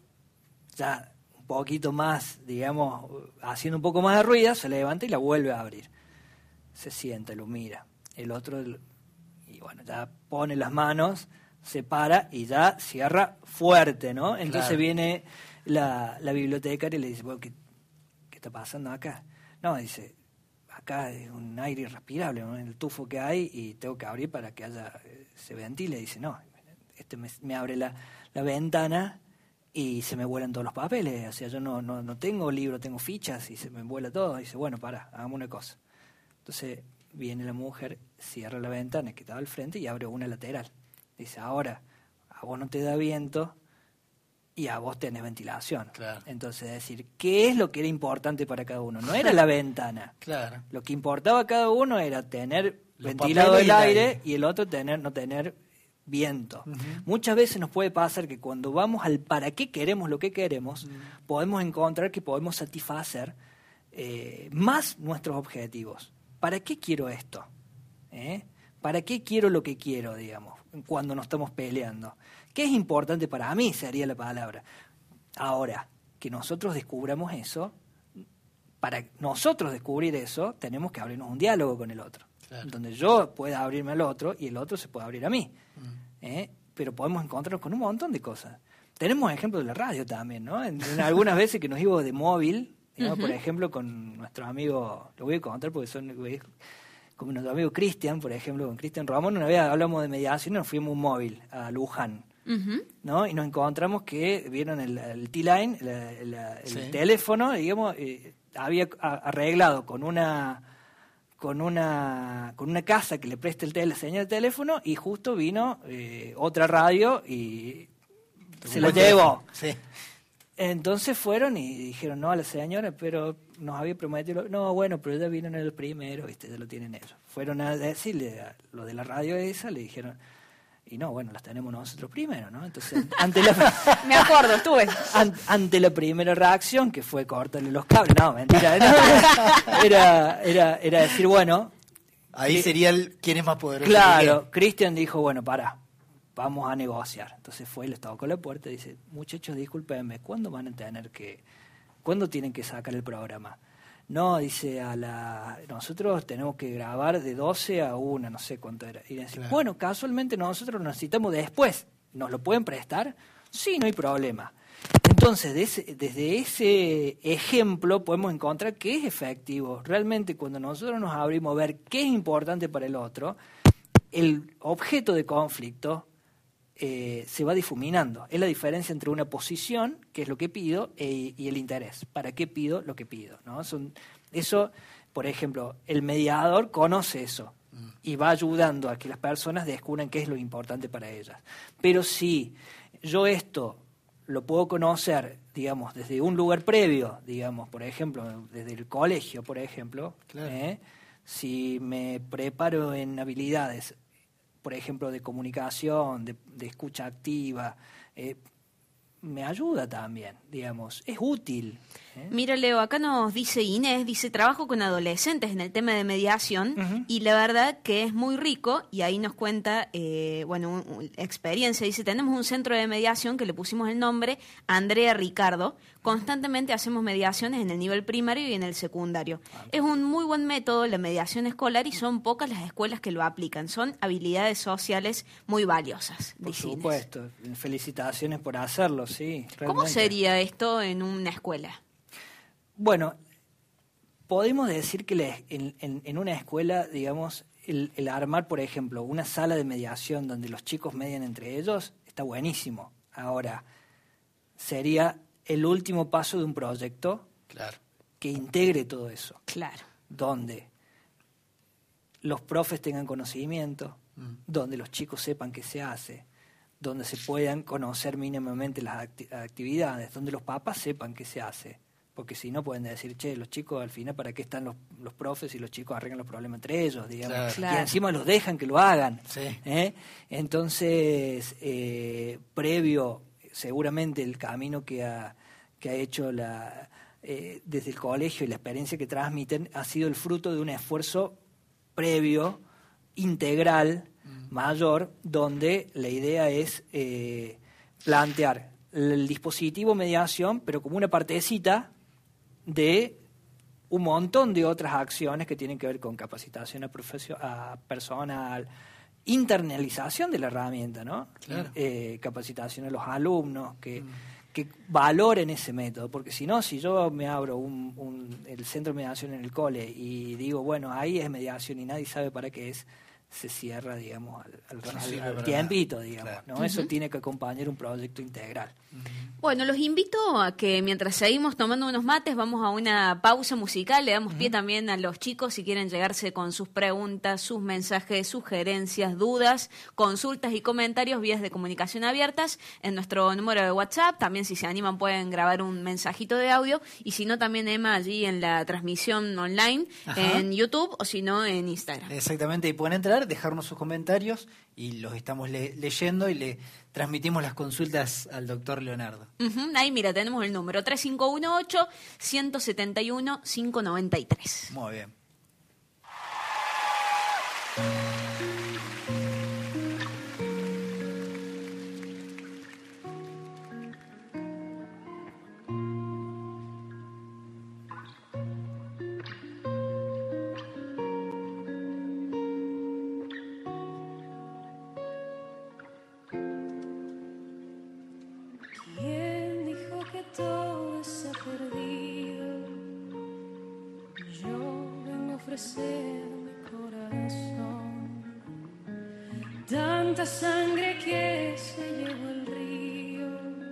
ya un poquito más, digamos, haciendo un poco más de ruido, se levanta y la vuelve a abrir. Se sienta, lo mira. El otro, y bueno, ya pone las manos, se para y ya cierra fuerte, ¿no? Entonces claro. viene la, la bibliotecaria y le dice, bueno, ¿qué, qué está pasando acá? No, dice, acá es un aire irrespirable, ¿no? El tufo que hay y tengo que abrir para que haya, se ventile. Dice, no, este me, me abre la, la ventana y se me vuelan todos los papeles. O sea, yo no, no, no tengo libro, tengo fichas y se me vuela todo. Dice, bueno, para, hagamos una cosa. Entonces viene la mujer, cierra la ventana que estaba al frente y abre una lateral. Dice, ahora, a vos no te da viento y a vos tenés ventilación. Claro. Entonces, es decir, ¿qué es lo que era importante para cada uno? No era la ventana. Claro. Lo que importaba a cada uno era tener Los ventilado el aire, aire y el otro tener no tener viento. Uh-huh. Muchas veces nos puede pasar que cuando vamos al para qué queremos lo que queremos, uh-huh, podemos encontrar que podemos satisfacer eh, más nuestros objetivos. ¿Para qué quiero esto? ¿Eh? ¿Para qué quiero lo que quiero, digamos, cuando nos estamos peleando? ¿Qué es importante para mí? Sería la palabra. Ahora, que nosotros descubramos eso, para nosotros descubrir eso, tenemos que abrirnos un diálogo con el otro. Claro. Donde yo pueda abrirme al otro y el otro se pueda abrir a mí. Mm. ¿Eh? pero podemos encontrarnos con un montón de cosas. Tenemos ejemplos de la radio también, ¿no? En, en algunas veces que nos íbamos de móvil, digamos, uh-huh. por ejemplo, con nuestros amigos, lo voy a contar porque son, como nuestro amigo Cristian, por ejemplo, con Cristian Ramón, una vez hablamos de mediación y nos fuimos un móvil a Luján, uh-huh. ¿no? Y nos encontramos que vieron el, el T-Line, la, la, el sí. teléfono, digamos, eh, había arreglado con una... con una con una casa que le presta el tel- la señal de teléfono y justo vino eh, otra radio y se la llevó. Sí. Entonces fueron y dijeron, no, a la señora, pero nos había prometido, no, bueno, pero ya vino en el primero, ¿viste? Ya lo tienen ellos. Fueron a decirle a lo de la radio esa, le dijeron, y no, bueno, las tenemos nosotros primero, ¿no? Entonces, ante la... Me acuerdo, estuve. An, ante la primera reacción, que fue cortarle los cables, no, mentira, no, era, era, era decir, bueno... Ahí sería el quién es más poderoso. Claro, Cristian dijo, bueno, pará, vamos a negociar. Entonces fue, les tocó la puerta y dice, muchachos, discúlpenme, ¿cuándo van a tener que... ¿Cuándo tienen que sacar el programa? No, dice, a la nosotros tenemos que grabar de doce a una, no sé cuánto era. Y dice, claro. Bueno, casualmente nosotros lo necesitamos después. ¿Nos lo pueden prestar? Sí, no hay problema. Entonces, de ese, desde ese ejemplo podemos encontrar que es efectivo. Realmente cuando nosotros nos abrimos a ver qué es importante para el otro, el objeto de conflicto eh, se va difuminando. Es la diferencia entre una posición, que es lo que pido, e, y el interés. ¿Para qué pido lo que pido? ¿No? Son, eso, por ejemplo, el mediador conoce eso mm. y va ayudando a que las personas descubran qué es lo importante para ellas. Pero si yo esto lo puedo conocer, digamos, desde un lugar previo, digamos, por ejemplo, desde el colegio, por ejemplo, claro. ¿eh? Si me preparo en habilidades, por ejemplo, de comunicación, de, de escucha activa, eh, me ayuda también, digamos, es útil. ¿eh? Mira, Leo, acá nos dice Inés, dice, trabajo con adolescentes en el tema de mediación uh-huh. y la verdad que es muy rico, y ahí nos cuenta, eh, bueno, un, un, experiencia, dice, tenemos un centro de mediación que le pusimos el nombre Andrea Ricardo, constantemente hacemos mediaciones en el nivel primario y en el secundario. Ah. Es un muy buen método la mediación escolar y son pocas las escuelas que lo aplican, son habilidades sociales muy valiosas. Por supuesto, felicitaciones por hacerlo, sí. Realmente. ¿Cómo sería esto en una escuela? Bueno, podemos decir que en, en, en una escuela, digamos, el, el armar, por ejemplo, una sala de mediación donde los chicos median entre ellos, está buenísimo. Ahora, sería el último paso de un proyecto claro. que integre todo eso. Claro. Donde los profes tengan conocimiento, mm. donde los chicos sepan qué se hace, donde se puedan conocer mínimamente las acti- actividades, donde los papás sepan qué se hace. Porque si no pueden decir, che, los chicos al final, ¿para qué están los, los profes y los chicos arreglan los problemas entre ellos? Digamos. Claro. Claro. Y encima los dejan que lo hagan. Sí. ¿eh? Entonces, eh, previo, seguramente el camino que ha, que ha hecho la, eh, desde el colegio y la experiencia que transmiten ha sido el fruto de un esfuerzo previo, integral, mm. mayor, donde la idea es eh, plantear el dispositivo mediación, pero como una partecita de un montón de otras acciones que tienen que ver con capacitación a, profesio- a personal, internalización de la herramienta, ¿no? Claro. Eh, capacitación a los alumnos, que, mm. que valoren ese método, porque si no, si yo me abro un, un, el centro de mediación en el cole y digo, bueno, ahí es mediación y nadie sabe para qué es, se cierra, digamos, al, al, no al, al tiempito, digamos, claro. ¿no? Uh-huh. Eso tiene que acompañar un proyecto integral. Uh-huh. Bueno, los invito a que mientras seguimos tomando unos mates, vamos a una pausa musical, le damos uh-huh. pie también a los chicos si quieren llegarse con sus preguntas, sus mensajes, sugerencias, dudas, consultas y comentarios, vías de comunicación abiertas en nuestro número de WhatsApp. También si se animan pueden grabar un mensajito de audio y si no también, Emma, allí en la transmisión online, Ajá. en YouTube o si no en Instagram. Exactamente, y pueden entrar, dejarnos sus comentarios y los estamos le- leyendo y le transmitimos las consultas al doctor Leonardo. Uh-huh. Ahí mira, tenemos el número tres cinco uno ocho, uno siete uno, cinco nueve tres. Muy bien. ofrecer mi corazón. Tanta sangre que se llevó el río,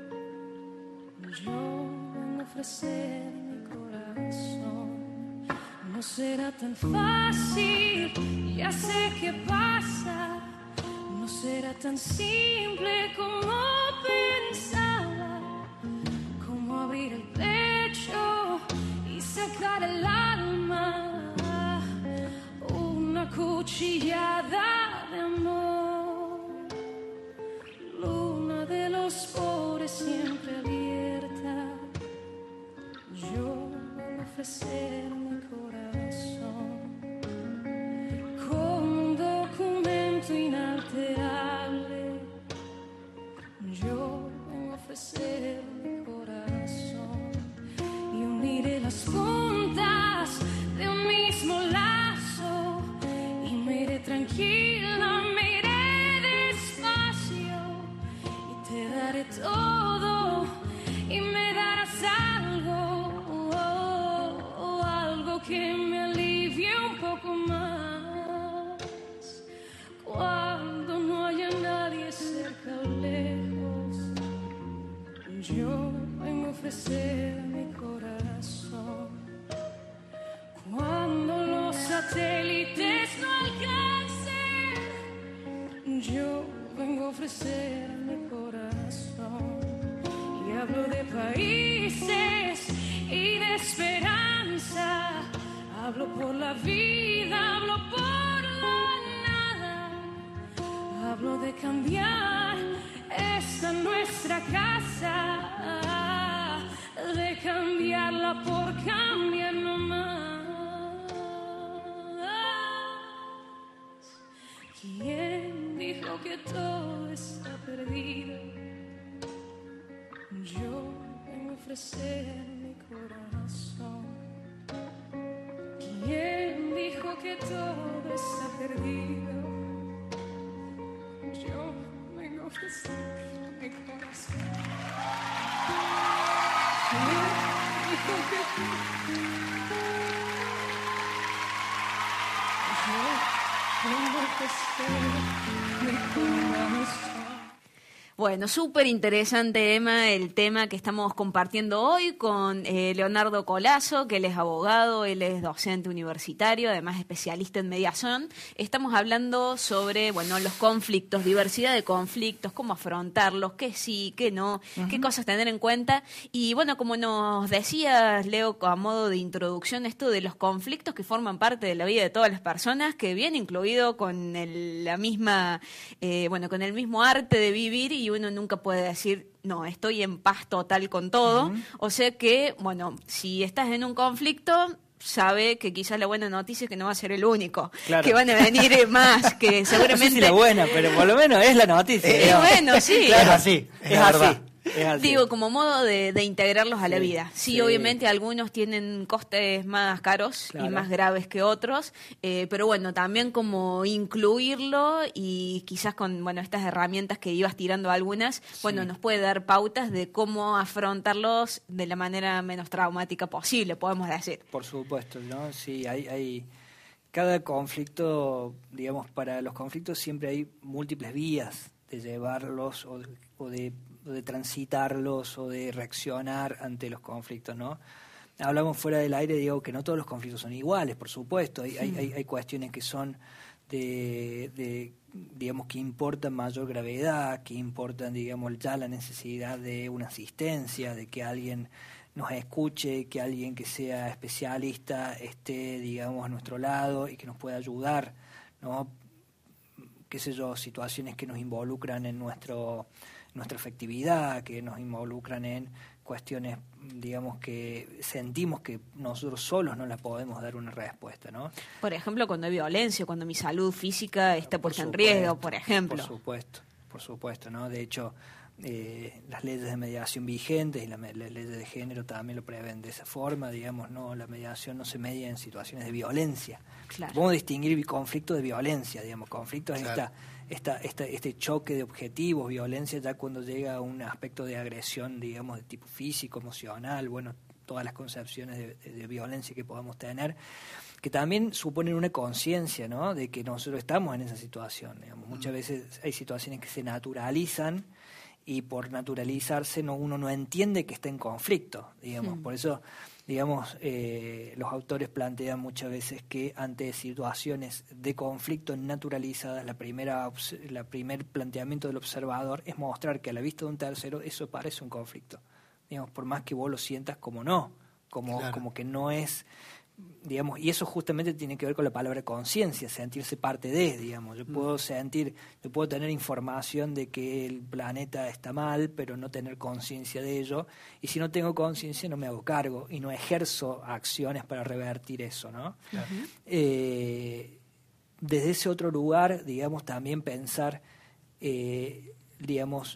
yo vengo a ofrecer mi corazón. No será tan fácil, ya sé qué pasa. No será tan simple como pensaba, como abrir el pecho y sacar el alma, una cuchillada de amor, luna de los pobres siempre abierta. Yo voy a ofrecer mi corazón como un documento inalterable. Yo vengo a ofrecer mi corazón y uniré las puntas de un mismo lazo y me iré tranquila, me iré despacio y te daré todo y me darás algo, oh, oh, algo que me alivie un poco más cuando no haya nadie cerca o lejos. Yo vengo a ofrecer mi corazón cuando los satélites no alcancen. Yo vengo a ofrecer mi corazón y hablo de países y de esperanza. Hablo por la vida, hablo por la nada. Hablo de cambiar esta nuestra casa, de cambiarla por cambiar nomás. ¿Quién dijo que todo está perdido? Yo vengo a ofrecer mi corazón. ¿Quién dijo que todo está perdido? Yo vengo a ofrecer mi corazón. ¿Quién dijo que yo vengo a ofrecer mi corazón? Bueno, súper interesante, Emma, el tema que estamos compartiendo hoy con eh, Leonardo Colazo, que él es abogado, él es docente universitario, además especialista en mediación. Estamos hablando sobre, bueno, los conflictos, diversidad de conflictos, cómo afrontarlos, qué sí, qué no, uh-huh. qué cosas tener en cuenta. Y bueno, como nos decías, Leo, a modo de introducción, esto de los conflictos que forman parte de la vida de todas las personas, que viene incluido con el, la misma, eh, bueno, con el mismo arte de vivir, y uno nunca puede decir, no, estoy en paz total con todo. Uh-huh. O sea que, bueno, si estás en un conflicto, sabe que quizás la buena noticia es que no va a ser el único, claro. que van a venir más, que seguramente... No sé si la buena, pero por lo menos es la noticia. Eh, bueno, sí. Claro, es así, es, es así. Es así. Digo, como modo de, de integrarlos a la sí, vida. Sí, sí, obviamente algunos tienen costes más caros claro. y más graves que otros, eh, pero bueno, también como incluirlo y quizás con bueno estas herramientas que ibas tirando algunas, sí. bueno, nos puede dar pautas de cómo afrontarlos de la manera menos traumática posible, podemos decir. Por supuesto, ¿no? Sí, hay... hay... Cada conflicto, digamos, para los conflictos siempre hay múltiples vías de llevarlos o de, o de, o de transitarlos o de reaccionar ante los conflictos, ¿no? Hablamos fuera del aire, digo que no todos los conflictos son iguales, por supuesto. Hay, sí. hay, hay, hay cuestiones que son de, de, digamos, que importan mayor gravedad, que importan, digamos, ya la necesidad de una asistencia, de que alguien nos escuche, que alguien que sea especialista esté, digamos, a nuestro lado y que nos pueda ayudar, ¿no? Qué sé yo, situaciones que nos involucran en nuestro nuestra afectividad, que nos involucran en cuestiones, digamos, que sentimos que nosotros solos no la podemos dar una respuesta, ¿no? Por ejemplo, cuando hay violencia, cuando mi salud física está puesta en riesgo, por ejemplo. Por supuesto, por supuesto, ¿no? De hecho, eh, las leyes de mediación vigentes y las la leyes de género también lo prevén de esa forma, digamos, no, la mediación no se media en situaciones de violencia. Claro. Podemos distinguir conflicto de violencia, digamos, conflicto es claro. esta, esta, esta, este choque de objetivos, violencia ya cuando llega a un aspecto de agresión, digamos, de tipo físico, emocional, bueno, todas las concepciones de, de, de violencia que podamos tener. que también suponen una conciencia, ¿no?, de que nosotros estamos en esa situación. Digamos. Muchas mm. veces hay situaciones que se naturalizan y por naturalizarse no, uno no entiende que está en conflicto, digamos. Mm. Por eso, digamos, eh, los autores plantean muchas veces que ante situaciones de conflicto naturalizadas, la primera la primer planteamiento del observador es mostrar que a la vista de un tercero eso parece un conflicto. Digamos, por más que vos lo sientas como no, como, claro. como que no es... digamos, y eso justamente tiene que ver con la palabra conciencia, sentirse parte de, digamos. Yo puedo sentir, yo puedo tener información de que el planeta está mal, pero no tener conciencia de ello, y si no tengo conciencia no me hago cargo y no ejerzo acciones para revertir eso, ¿no? Claro. Eh, desde ese otro lugar, digamos, también pensar, eh, digamos,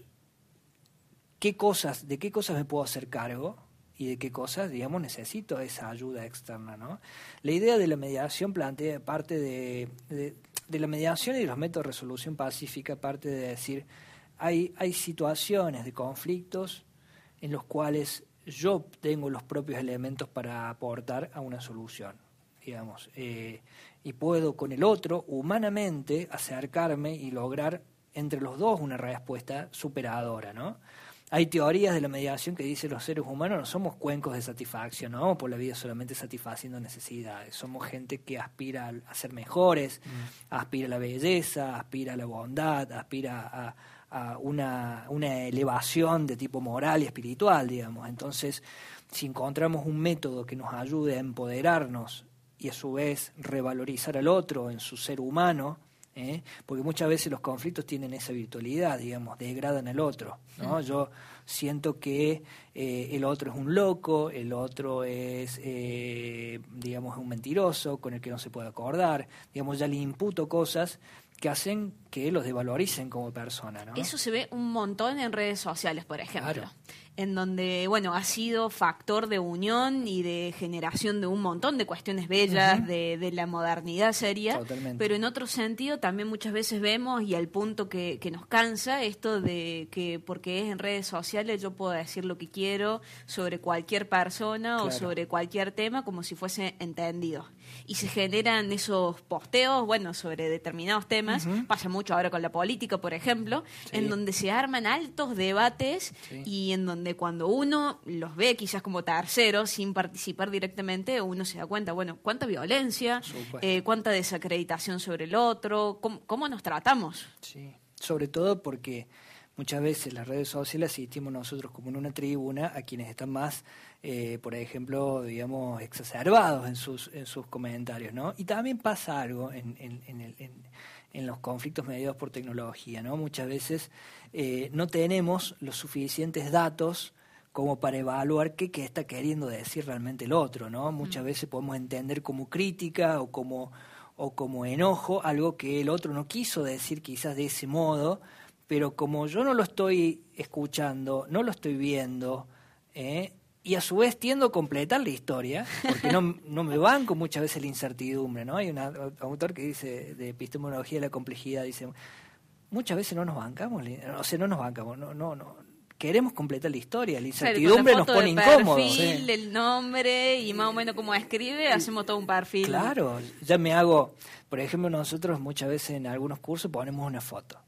qué cosas, de qué cosas me puedo hacer cargo y de qué cosas, digamos, necesito esa ayuda externa, ¿no? La idea de la mediación plantea parte de, de, de la mediación y de los métodos de resolución pacífica, parte de decir, hay, hay situaciones de conflictos en los cuales yo tengo los propios elementos para aportar a una solución, digamos, eh, y puedo con el otro, humanamente, acercarme y lograr entre los dos una respuesta superadora, ¿no? Hay teorías de la mediación que dicen los seres humanos no somos cuencos de satisfacción, no vamos por la vida solamente satisfaciendo necesidades, somos gente que aspira a ser mejores, mm. aspira a la belleza, aspira a la bondad, aspira a, a una, una elevación de tipo moral y espiritual, digamos. Entonces, si encontramos un método que nos ayude a empoderarnos y a su vez revalorizar al otro en su ser humano, ¿Eh? porque muchas veces los conflictos tienen esa virtualidad, digamos, degradan al otro, ¿no? Yo siento que eh, el otro es un loco, el otro es, eh, digamos, un mentiroso con el que no se puede acordar, digamos, ya le imputo cosas que hacen que los devaloricen como persona, ¿no? Eso se ve un montón en redes sociales, por ejemplo. Claro. En donde, bueno, ha sido factor de unión y de generación de un montón de cuestiones bellas, uh-huh. de, de la modernidad seria. Totalmente. Pero en otro sentido también muchas veces vemos, y al punto que, que nos cansa, esto de que porque es en redes sociales yo puedo decir lo que quiero sobre cualquier persona claro. o sobre cualquier tema como si fuese entendido. Y se generan esos posteos, bueno, sobre determinados temas, uh-huh. pasa mucho ahora con la política, por ejemplo, sí. en donde se arman altos debates sí. y en donde cuando uno los ve quizás como terceros sin participar directamente, uno se da cuenta, bueno, cuánta violencia, eh, cuánta desacreditación sobre el otro, cómo, cómo nos tratamos. Sí, sobre todo porque muchas veces las redes sociales asistimos nosotros como en una tribuna a quienes están más, eh, por ejemplo, digamos, exacerbados en sus en sus comentarios, ¿no? Y también pasa algo en, en, en, el, en, en los conflictos mediados por tecnología, ¿no? Muchas veces eh, no tenemos los suficientes datos como para evaluar qué, qué está queriendo decir realmente el otro, ¿no? Muchas mm. veces podemos entender como crítica o como, o como enojo algo que el otro no quiso decir quizás de ese modo, pero como yo no lo estoy escuchando, no lo estoy viendo, ¿eh? y a su vez tiendo a completar la historia, porque no, no me banco muchas veces la incertidumbre, ¿no? Hay un autor que dice, de epistemología de la complejidad, dice, muchas veces no nos bancamos, o sea, no nos bancamos, no, no, no. Queremos completar la historia, la incertidumbre claro, nos pone incómodos. El perfil, sí. el nombre y más o menos cómo escribe, hacemos todo un perfil. Claro, ya me hago, por ejemplo, nosotros muchas veces en algunos cursos ponemos una foto.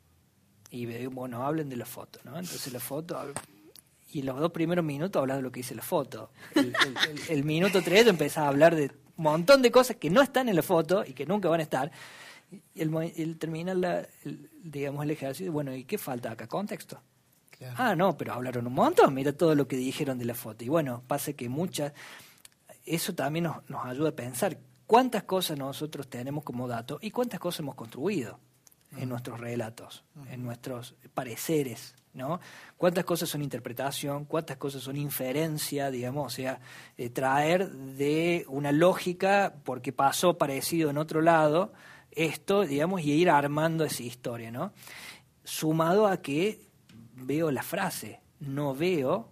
Y bueno, hablen de la foto, ¿no? Entonces la foto, y los dos primeros minutos hablan de lo que dice la foto. El, el, el, el minuto tres empezás a hablar de un montón de cosas que no están en la foto y que nunca van a estar. Y el, el terminar, la, el, digamos, el ejercicio, bueno, ¿y qué falta acá? Contexto. Claro. Ah, no, pero hablaron un montón, mira todo lo que dijeron de la foto. Y bueno, pasa que muchas, eso también nos, nos ayuda a pensar cuántas cosas nosotros tenemos como datos y cuántas cosas hemos construido en nuestros relatos, uh-huh. en nuestros pareceres, ¿no? Cuántas cosas son interpretación, cuántas cosas son inferencia, digamos, o sea, eh, traer de una lógica porque pasó parecido en otro lado esto, digamos, y ir armando esa historia, ¿no? Sumado a que veo la frase, no veo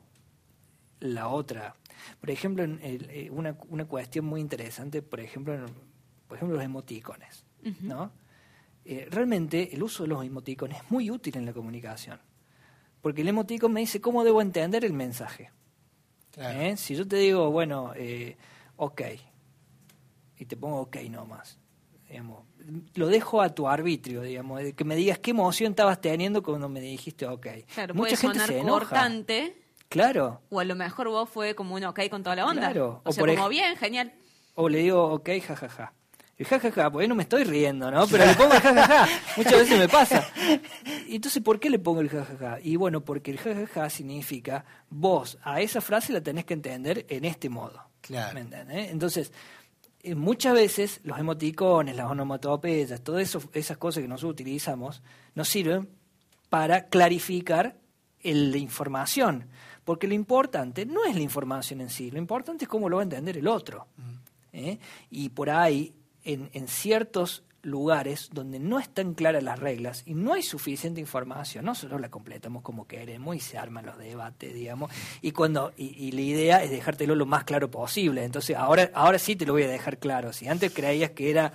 la otra. Por ejemplo, en el, una, una cuestión muy interesante, por ejemplo, en, por ejemplo los emoticones, uh-huh. ¿no? Eh, realmente el uso de los emoticones es muy útil en la comunicación, porque el emoticon me dice cómo debo entender el mensaje. Claro. ¿Eh? Si yo te digo, bueno, eh, ok, y te pongo ok nomás. Digamos, lo dejo a tu arbitrio, digamos, de que me digas qué emoción estabas teniendo cuando me dijiste ok. Claro, Mucha puede gente sonar se enoja. cortante. Claro. O a lo mejor vos fue como un ok con toda la onda. Claro. O, O sea, por como ej- bien, genial. O le digo ok, jajaja. Ja, ja. El jajaja, pues no me estoy riendo, ¿no? Pero le pongo el jajaja. Muchas veces me pasa. Y entonces, ¿por qué le pongo el jajaja? Y bueno, porque el jajaja significa vos a esa frase la tenés que entender en este modo. Claro. ¿Me entendés? Entonces, eh, muchas veces los emoticones, las onomatopeyas, todas eso, esas cosas que nosotros utilizamos, nos sirven para clarificar el- la información. Porque lo importante no es la información en sí, lo importante es cómo lo va a entender el otro. ¿Eh? Y por ahí, en, en ciertos lugares donde no están claras las reglas y no hay suficiente información, nosotros la completamos como queremos y se arman los debates, digamos, y cuando y, y la idea es dejártelo lo más claro posible. Entonces, ahora ahora sí te lo voy a dejar claro. Si antes creías que era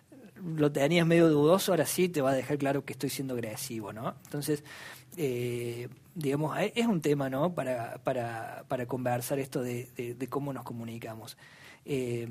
lo tenías medio dudoso, ahora sí te va a dejar claro que estoy siendo agresivo, ¿no? Entonces, eh, digamos, es un tema, ¿no? Para, para, para conversar esto de, de, de cómo nos comunicamos. Eh,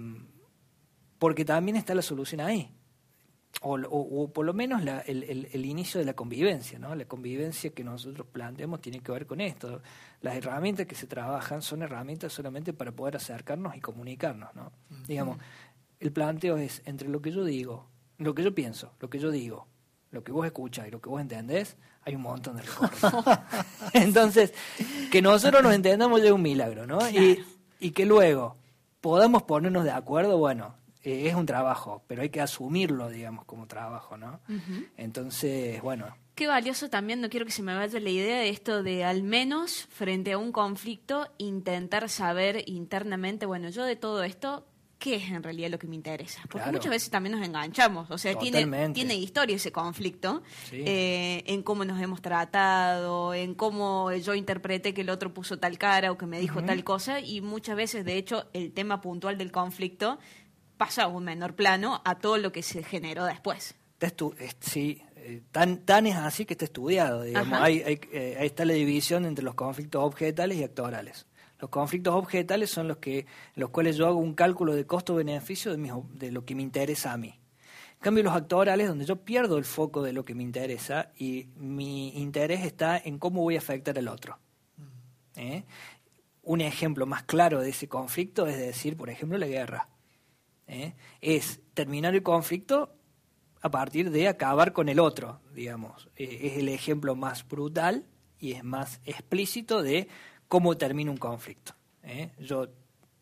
porque también está la solución ahí. O, o, o por lo menos la, el, el, el inicio de la convivencia, ¿no? La convivencia que nosotros planteamos tiene que ver con esto. Las herramientas que se trabajan son herramientas solamente para poder acercarnos y comunicarnos, ¿no? Uh-huh. Digamos, el planteo es entre lo que yo digo, lo que yo pienso, lo que yo digo, lo que vos escuchás y lo que vos entendés, hay un montón de recortes. Entonces, que nosotros nos entendamos ya es un milagro, ¿no? Claro. Y, y que luego podamos ponernos de acuerdo, bueno, eh, es un trabajo, pero hay que asumirlo, digamos, como trabajo, ¿no? Uh-huh. Entonces, bueno. Qué valioso también, no quiero que se me vaya la idea de esto de al menos frente a un conflicto intentar saber internamente, bueno, yo de todo esto, ¿qué es en realidad lo que me interesa? Porque claro. muchas veces también nos enganchamos, o sea, tiene, tiene historia ese conflicto, sí. eh, en cómo nos hemos tratado, en cómo yo interpreté que el otro puso tal cara o que me dijo uh-huh. tal cosa, y muchas veces, de hecho, el tema puntual del conflicto pasa a un menor plano a todo lo que se generó después. Estu- sí, eh, tan, tan es así que está estudiado, digamos. Hay, hay, eh, ahí está la división entre los conflictos objetales y actorales. Los conflictos objetales son los que los cuales yo hago un cálculo de costo-beneficio de, mis, de lo que me interesa a mí. En cambio, los actorales, donde yo pierdo el foco de lo que me interesa y mi interés está en cómo voy a afectar al otro. ¿Eh? Un ejemplo más claro de ese conflicto es decir, por ejemplo, la guerra. ¿Eh? Es terminar el conflicto a partir de acabar con el otro, digamos. Eh, es el ejemplo más brutal y es más explícito de cómo termina un conflicto. ¿Eh? Yo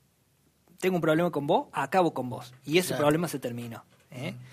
tengo un problema con vos, acabo con vos. Y ese claro. problema se terminó. ¿Eh? Mm.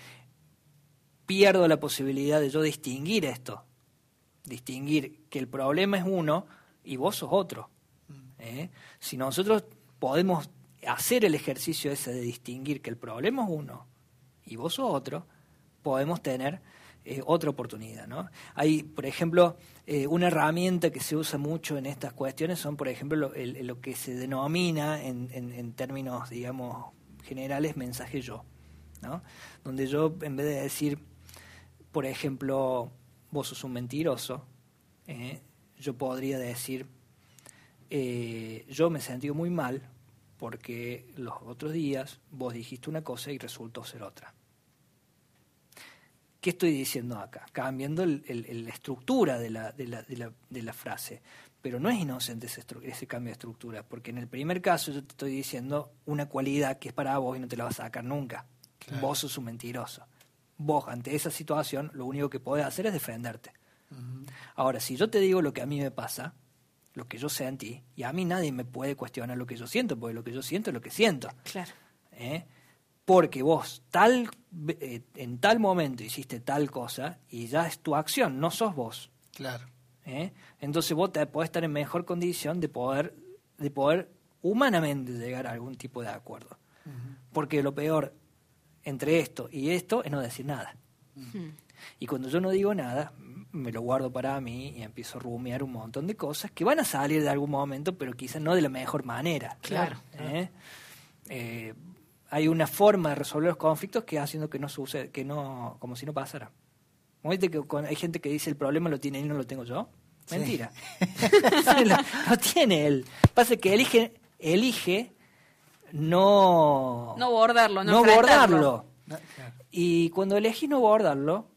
Pierdo la posibilidad de yo distinguir esto. Distinguir que el problema es uno y vos sos otro. ¿Eh? Si nosotros podemos hacer el ejercicio ese de distinguir que el problema es uno y vos sos otro, podemos tener Eh, otra oportunidad, ¿no? Hay, por ejemplo, eh, una herramienta que se usa mucho en estas cuestiones son, por ejemplo, lo, el, lo que se denomina en, en, en términos, digamos, generales, mensaje yo, ¿no? Donde yo, en vez de decir, por ejemplo, vos sos un mentiroso, eh, yo podría decir, eh, yo me he sentido muy mal porque los otros días vos dijiste una cosa y resultó ser otra. ¿Qué estoy diciendo acá? Cambiando el, el, el, la estructura de la, de, la, de, la, de la frase. Pero no es inocente ese, ese cambio de estructura, porque en el primer caso yo te estoy diciendo una cualidad que es para vos y no te la vas a sacar nunca. Claro. Vos sos un mentiroso. Vos, ante esa situación, lo único que podés hacer es defenderte. Uh-huh. Ahora, si yo te digo lo que a mí me pasa, lo que yo sentí, y a mí nadie me puede cuestionar lo que yo siento, porque lo que yo siento es lo que siento. Claro. ¿Eh? Porque vos tal eh, en tal momento hiciste tal cosa y ya es tu acción, no sos vos. Claro. ¿Eh? Entonces vos te podés estar en mejor condición de poder de poder humanamente llegar a algún tipo de acuerdo. Uh-huh. Porque lo peor entre esto y esto es no decir nada. Uh-huh. Y cuando yo no digo nada, me lo guardo para mí y empiezo a rumiar un montón de cosas que van a salir de algún momento, pero quizás no de la mejor manera. Claro. ¿Eh? Eh, hay una forma de resolver los conflictos que haciendo que no suceda, que no, como si no pasara. ¿Viste que hay gente que dice el problema lo tiene él y no lo tengo yo? Sí. Mentira. lo, lo tiene él. Pasa que elige, elige no... No bordarlo, no, no enfrentarlo. bordarlo. Y cuando elegís no bordarlo,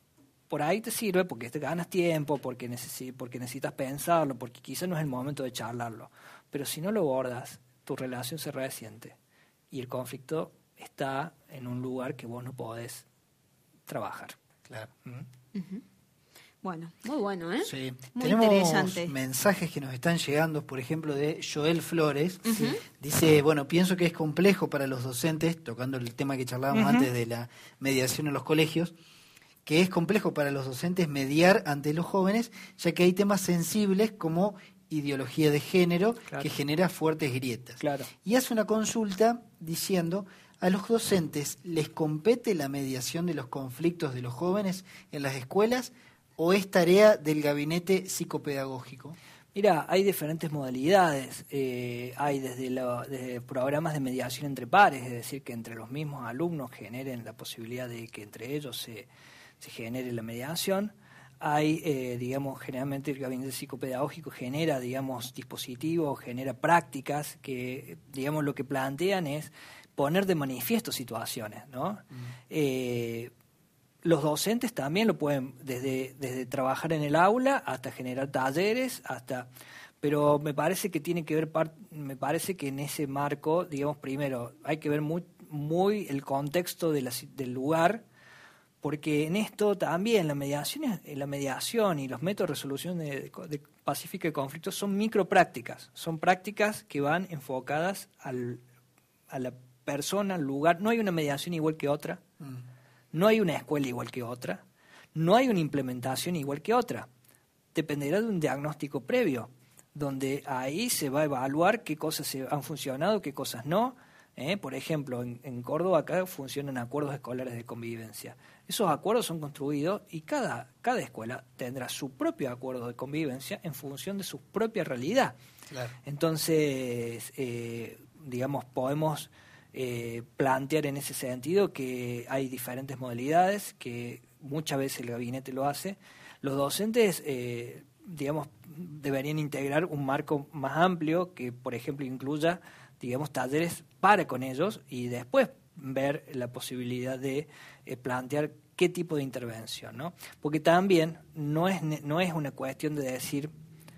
por ahí te sirve porque te ganas tiempo, porque, necesi- porque necesitas pensarlo, porque quizás no es el momento de charlarlo. Pero si no lo bordas, tu relación se resiente y el conflicto está en un lugar que vos no podés trabajar. Claro. ¿Mm? Uh-huh. Bueno, muy bueno, ¿eh? Sí. Muy Tenemos interesante. mensajes que nos están llegando, por ejemplo, de Joel Flores. Uh-huh. Dice, bueno, pienso que es complejo para los docentes, tocando el tema que charlábamos Uh-huh. antes de la mediación en los colegios, que es complejo para los docentes mediar ante los jóvenes, ya que hay temas sensibles como ideología de género, Claro. que genera fuertes grietas. Claro. Y hace una consulta diciendo, ¿a los docentes les compete la mediación de los conflictos de los jóvenes en las escuelas o es tarea del gabinete psicopedagógico? Mira, hay diferentes modalidades. Eh, hay desde, lo- desde programas de mediación entre pares, es decir, que entre los mismos alumnos generen la posibilidad de que entre ellos se, se genere la mediación. Hay, eh, digamos, generalmente el gabinete psicopedagógico genera, digamos, dispositivos, genera prácticas que, digamos, lo que plantean es poner de manifiesto situaciones, ¿no? Mm. Eh, Los docentes también lo pueden, desde, desde trabajar en el aula hasta generar talleres, hasta, pero me parece que tiene que ver, part, me parece que en ese marco, digamos, primero hay que ver muy, muy el contexto de la, del lugar, porque en esto también la mediación, la mediación y los métodos de resolución de, de pacífica de conflictos son microprácticas, son prácticas que van enfocadas al, a la persona, al lugar. No hay una mediación igual que otra. Mm. No hay una escuela igual que otra, no hay una implementación igual que otra. Dependerá de un diagnóstico previo, donde ahí se va a evaluar qué cosas se han funcionado, qué cosas no. ¿eh? Por ejemplo, en, en Córdoba acá funcionan acuerdos escolares de convivencia. Esos acuerdos son construidos y cada, cada escuela tendrá su propio acuerdo de convivencia en función de su propia realidad. Claro. Entonces, eh, digamos, podemos... Eh, plantear en ese sentido que hay diferentes modalidades, que muchas veces el gabinete lo hace. Los docentes, eh, digamos, deberían integrar un marco más amplio que, por ejemplo, incluya, digamos, talleres para con ellos y después ver la posibilidad de eh, plantear qué tipo de intervención, ¿no? Porque también no es, no es una cuestión de decir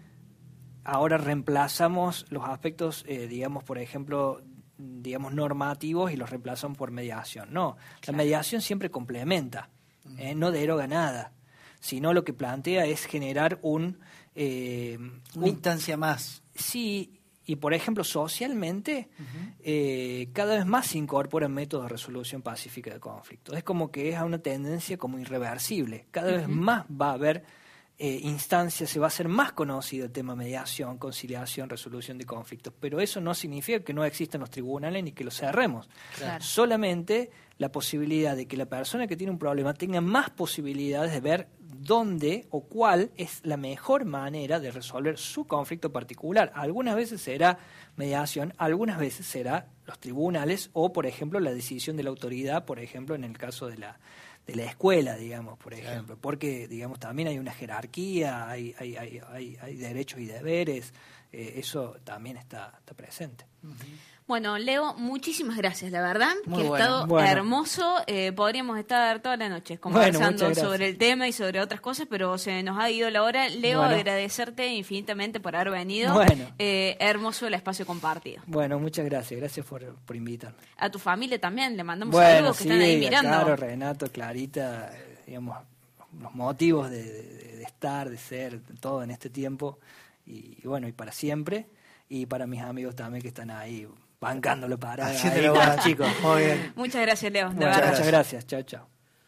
ahora reemplazamos los aspectos, eh, digamos, por ejemplo, digamos, normativos y los reemplazan por mediación. No, claro. La mediación siempre complementa, eh, no deroga nada, sino lo que plantea es generar un... Eh, Una un, instancia más. Sí, y por ejemplo, socialmente, uh-huh. eh, cada vez más se incorporan métodos de resolución pacífica de conflictos. Es como que es a una tendencia como irreversible. Cada uh-huh. vez más va a haber... Eh, instancias, se va a hacer más conocido el tema mediación, conciliación, resolución de conflictos, pero eso no significa que no existan los tribunales ni que los cerremos. Claro. Solamente la posibilidad de que la persona que tiene un problema tenga más posibilidades de ver dónde o cuál es la mejor manera de resolver su conflicto particular. Algunas veces será mediación, algunas veces será los tribunales o, por ejemplo, la decisión de la autoridad, por ejemplo, en el caso de la de la escuela, digamos, por ejemplo, claro. Porque, digamos, también hay una jerarquía, hay, hay, hay, hay, hay derechos y deberes, eh, eso también está, está presente. Uh-huh. Bueno, Leo, muchísimas gracias, la verdad, Muy que bueno. ha estado bueno. hermoso. Eh, podríamos estar toda la noche conversando bueno, sobre el tema y sobre otras cosas, pero se nos ha ido la hora. Leo, bueno. agradecerte infinitamente por haber venido. Bueno. Eh, hermoso el espacio compartido. Bueno, muchas gracias. Gracias por, por invitarme. A tu familia también, le mandamos bueno, saludos que sí, están ahí mirando. Claro, Renato, Clarita, digamos, los motivos de, de, de estar, de ser, todo en este tiempo. Y, y bueno, y para siempre. Y para mis amigos también que están ahí bancándolo para ahí, bueno, chicos. Muy bien. Muchas gracias, Leo. De muchas, verdad. muchas gracias. Chao, chao.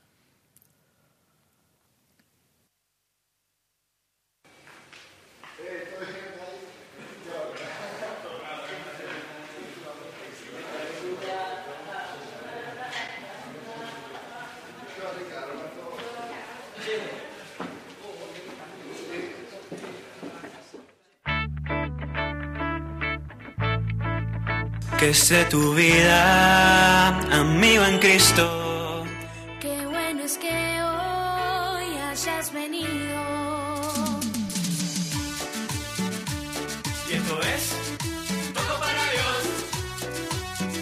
Que sé tu vida, amigo en Cristo. Qué bueno es que hoy hayas venido. Y esto es Todo para Dios.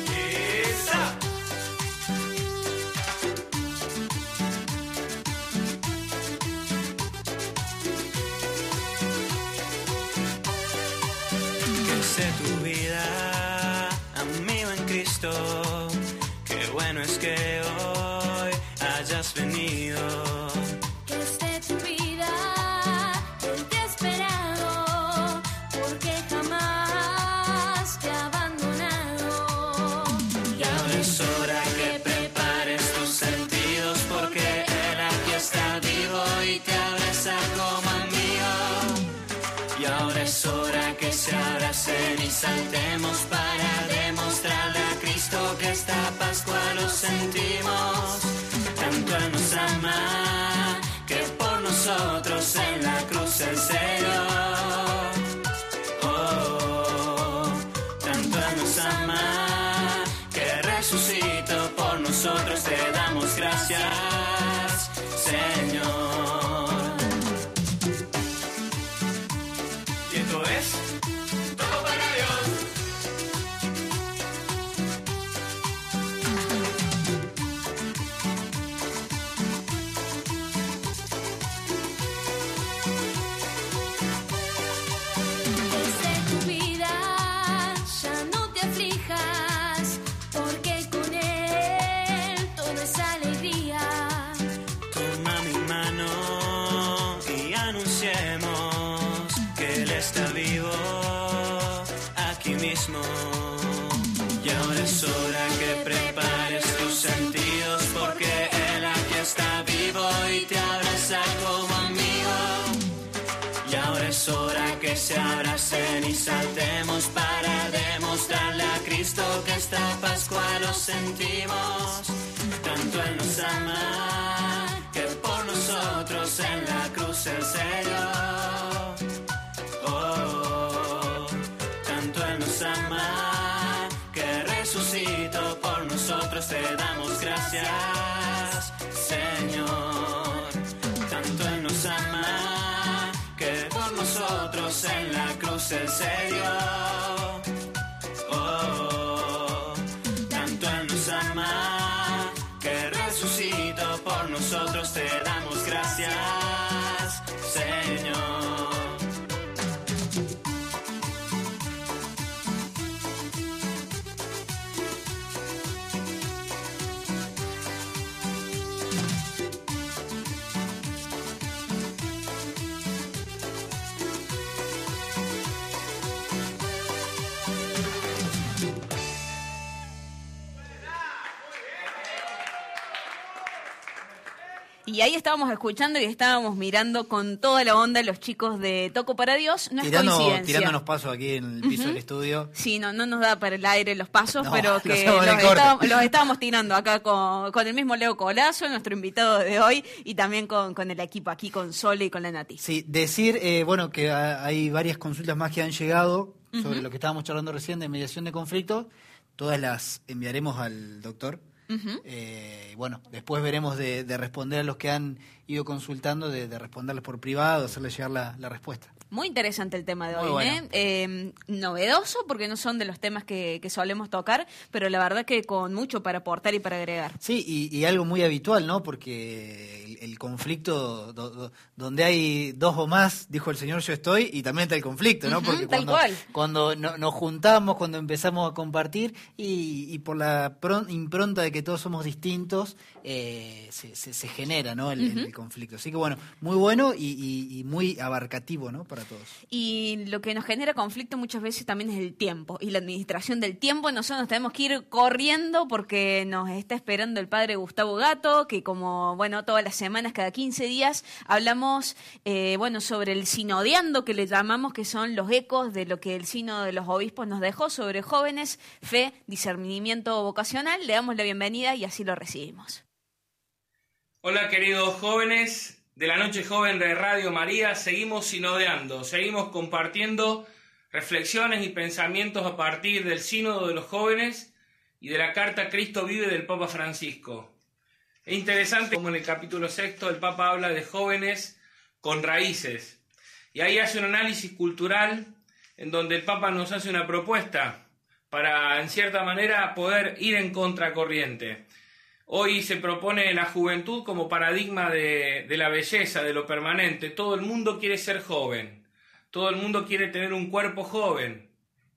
que sé tu vida, amigo en Cristo. Qué bueno es que hoy hayas venido. Que esté tu vida, quien te ha esperado, porque jamás te ha abandonado. Y ahora es hora que prepares tus sentidos, porque Él aquí está vivo y te abraza como amigo. Y ahora es hora que se abracen y saltemos para demostrarle a Cristo que esta Pascua lo sentimos. Tanto Él nos ama, que por nosotros en la cruz Él se dio. Oh, tanto Él nos ama, que resucitó por nosotros. Te damos gracias, Señor. Y esto es Todo para Dios. Desde tu vida ya no te aflijas, porque con Él todo es alegría. Toma mi mano y anunciemos que Él está vivo aquí mismo. Y ahora es hora que prepares tus sentidos, porque Él aquí está vivo y te abraza como amigo. Y ahora es hora que se abracen y saltemos para demostrarle a Cristo que esta Pascua lo sentimos. Tanto Él nos ama, que por nosotros en la cruz Él se dio. Oh, tanto Él nos ama, que resucitó por nosotros. Te damos gracias, Señor. Tanto Él nos ama, que por nosotros en la cruz Él se dio. Oh, tanto Él nos ama, que resucitó por nosotros. Te damos gracias, Señor. Y ahí estábamos escuchando y estábamos mirando con toda la onda los chicos de Toco para Dios. No es Tirando, coincidencia. tirándonos pasos aquí en el piso Ujú. del estudio. Sí, no, no nos da para el aire los pasos, No, pero lo que hacemos en los, el corte. estábamos, los estábamos tirando acá con, con el mismo Leo Colazo, nuestro invitado de hoy, y también con, con el equipo aquí, con Sole y con la Nati. Sí, decir, eh, bueno, que ha- hay varias consultas más que han llegado sobre Ujú. lo que estábamos charlando recién de mediación de conflictos. Todas las enviaremos al doctor. Ujú. Eh, y bueno, después veremos de, de responder a los que han ido consultando, de, de responderles por privado, hacerles llegar la, la respuesta. Muy interesante el tema de Muy hoy, bueno. ¿eh? Eh, novedoso, porque no son de los temas que, que solemos tocar, pero la verdad que con mucho para aportar y para agregar. Sí, y, y algo muy habitual, ¿no? Porque el, el conflicto, do- do- donde hay dos o más, dijo el Señor, yo estoy, y también está el conflicto, ¿no? Ujú, Porque tal cuando, cual. cuando no- nos juntamos, cuando empezamos a compartir, y, y por la pron- impronta de que todos somos distintos, eh, se, se- se genera, ¿no? El, el- Ujú. el conflicto. Así que bueno, muy bueno y, y- y muy abarcativo, ¿no? Para todos. Y lo que nos genera conflicto muchas veces también es el tiempo y la administración del tiempo. Nosotros nos tenemos que ir corriendo porque nos está esperando el padre Gustavo Gato, que como, bueno, todas las semanas, cada quince días, hablamos, eh, bueno, sobre el sinodeando, que le llamamos, que son los ecos de lo que el sínodo de los obispos nos dejó sobre jóvenes, fe, discernimiento vocacional. Le damos la bienvenida y así lo recibimos. Hola queridos jóvenes de la Noche Joven de Radio María, seguimos sinodeando, seguimos compartiendo reflexiones y pensamientos a partir del Sínodo de los Jóvenes y de la Carta Cristo Vive del Papa Francisco. Es interesante como en el capítulo sexto el Papa habla de jóvenes con raíces y ahí hace un análisis cultural en donde el Papa nos hace una propuesta para en cierta manera poder ir en contracorriente. Hoy se propone la juventud como paradigma de, de la belleza, de lo permanente. Todo el mundo quiere ser joven. Todo el mundo quiere tener un cuerpo joven.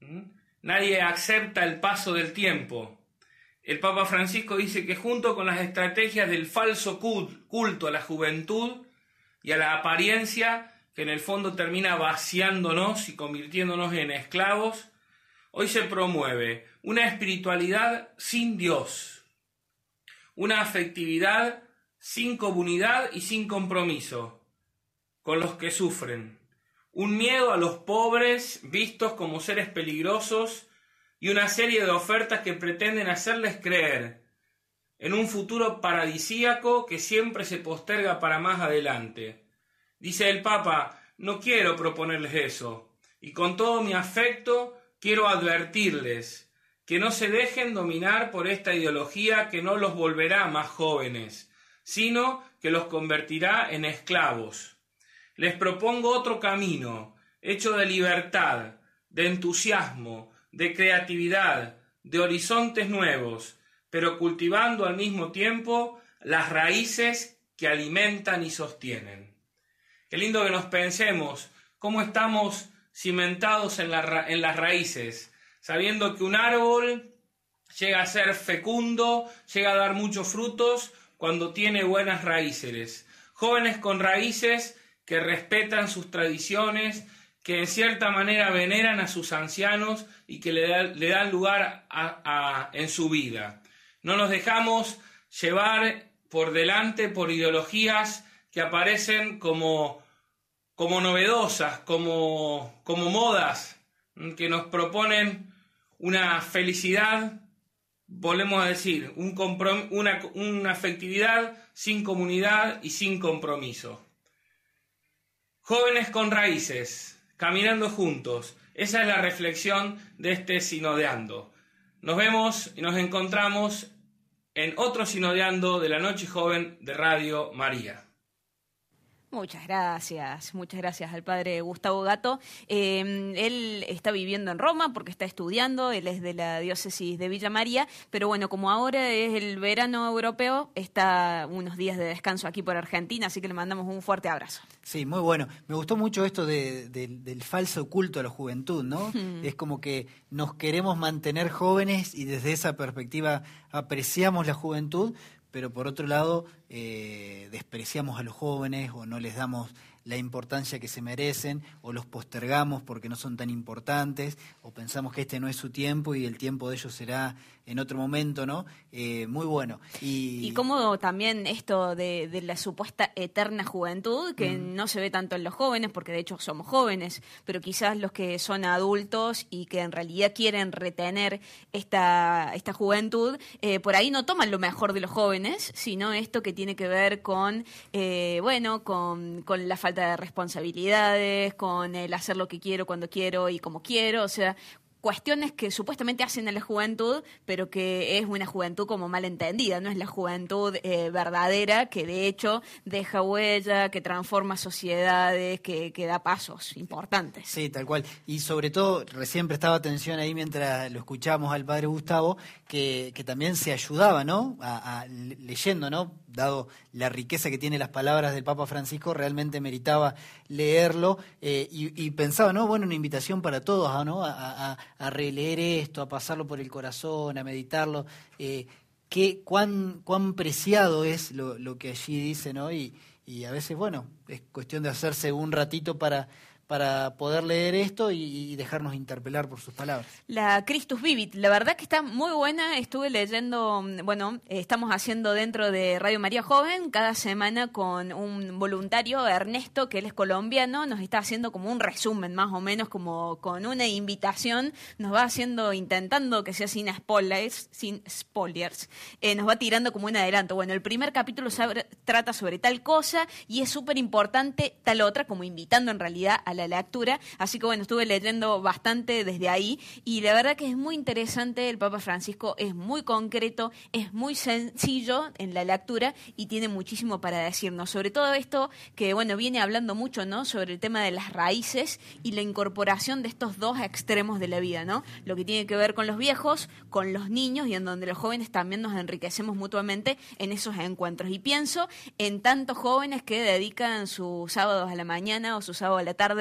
¿Mm? Nadie acepta el paso del tiempo. El Papa Francisco dice que junto con las estrategias del falso culto a la juventud y a la apariencia, que en el fondo termina vaciándonos y convirtiéndonos en esclavos, hoy se promueve una espiritualidad sin Dios, una afectividad sin comunidad y sin compromiso con los que sufren, un miedo a los pobres vistos como seres peligrosos y una serie de ofertas que pretenden hacerles creer en un futuro paradisíaco que siempre se posterga para más adelante. Dice el Papa: no quiero proponerles eso, y con todo mi afecto quiero advertirles que no se dejen dominar por esta ideología que no los volverá más jóvenes, sino que los convertirá en esclavos. Les propongo otro camino, hecho de libertad, de entusiasmo, de creatividad, de horizontes nuevos, pero cultivando al mismo tiempo las raíces que alimentan y sostienen. Qué lindo que nos pensemos cómo estamos cimentados en, la ra- en las raíces, sabiendo que un árbol llega a ser fecundo, llega a dar muchos frutos cuando tiene buenas raíces. Jóvenes con raíces que respetan sus tradiciones, que en cierta manera veneran a sus ancianos y que le, da, le dan lugar a, a, en su vida. No nos dejamos llevar por delante por ideologías que aparecen como, como novedosas, como, como modas, que nos proponen una felicidad, volvemos a decir, un comprom- una, una afectividad sin comunidad y sin compromiso. Jóvenes con raíces, caminando juntos. Esa es la reflexión de este Sinodeando. Nos vemos y nos encontramos en otro Sinodeando de la Noche Joven de Radio María. Muchas gracias, muchas gracias al padre Gustavo Gatto. Eh, él está viviendo en Roma porque está estudiando, él es de la diócesis de Villa María, pero bueno, como ahora es el verano europeo, está unos días de descanso aquí por Argentina, así que le mandamos un fuerte abrazo. Sí, muy bueno. Me gustó mucho esto de, de, del falso culto a la juventud, ¿no? Mm. Es como que nos queremos mantener jóvenes y desde esa perspectiva apreciamos la juventud, pero por otro lado eh, despreciamos a los jóvenes o no les damos la importancia que se merecen o los postergamos porque no son tan importantes o pensamos que este no es su tiempo y el tiempo de ellos será en otro momento, ¿no? Eh, muy bueno. Y, y como también esto de, de la supuesta eterna juventud, que mm. no se ve tanto en los jóvenes, porque de hecho somos jóvenes, pero quizás los que son adultos y que en realidad quieren retener esta, esta juventud, eh, por ahí no toman lo mejor de los jóvenes, sino esto que tiene que ver con, eh, bueno, con, con la falta de responsabilidades, con el hacer lo que quiero, cuando quiero y como quiero, o sea, cuestiones que supuestamente hacen a la juventud, pero que es una juventud como mal entendida, no es la juventud eh, verdadera, que de hecho deja huella, que transforma sociedades, que, que da pasos importantes. Sí, tal cual. Y sobre todo, recién prestaba atención ahí mientras lo escuchábamos al padre Gustavo, que, que también se ayudaba, ¿no? A, a, leyendo, ¿no? Dado la riqueza que tiene las palabras del Papa Francisco, realmente meritaba leerlo eh, y, y pensaba, ¿no? Bueno, una invitación para todos, ¿no? A, a, a releer esto, a pasarlo por el corazón, a meditarlo. Eh, qué, cuán, cuán preciado es lo, lo que allí dice, ¿no? Y, y a veces, bueno, es cuestión de hacerse un ratito para... para poder leer esto y, y dejarnos interpelar por sus palabras. La Christus Vivit, la verdad que está muy buena, estuve leyendo, bueno, estamos haciendo dentro de Radio María Joven, cada semana con un voluntario, Ernesto, que él es colombiano, nos está haciendo como un resumen, más o menos, como con una invitación, nos va haciendo, intentando que sea sin spoilers, sin spoilers, eh, nos va tirando como un adelanto. Bueno, el primer capítulo sabe, trata sobre tal cosa y es súper importante tal otra, como invitando en realidad a la lectura, así que bueno, estuve leyendo bastante desde ahí y la verdad que es muy interesante, el Papa Francisco es muy concreto, es muy sencillo en la lectura y tiene muchísimo para decirnos, sobre todo esto que bueno, viene hablando mucho, ¿no? Sobre el tema de las raíces y la incorporación de estos dos extremos de la vida, ¿no? Lo que tiene que ver con los viejos, con los niños y en donde los jóvenes también nos enriquecemos mutuamente en esos encuentros y pienso en tantos jóvenes que dedican sus sábados a la mañana o su sábado a la tarde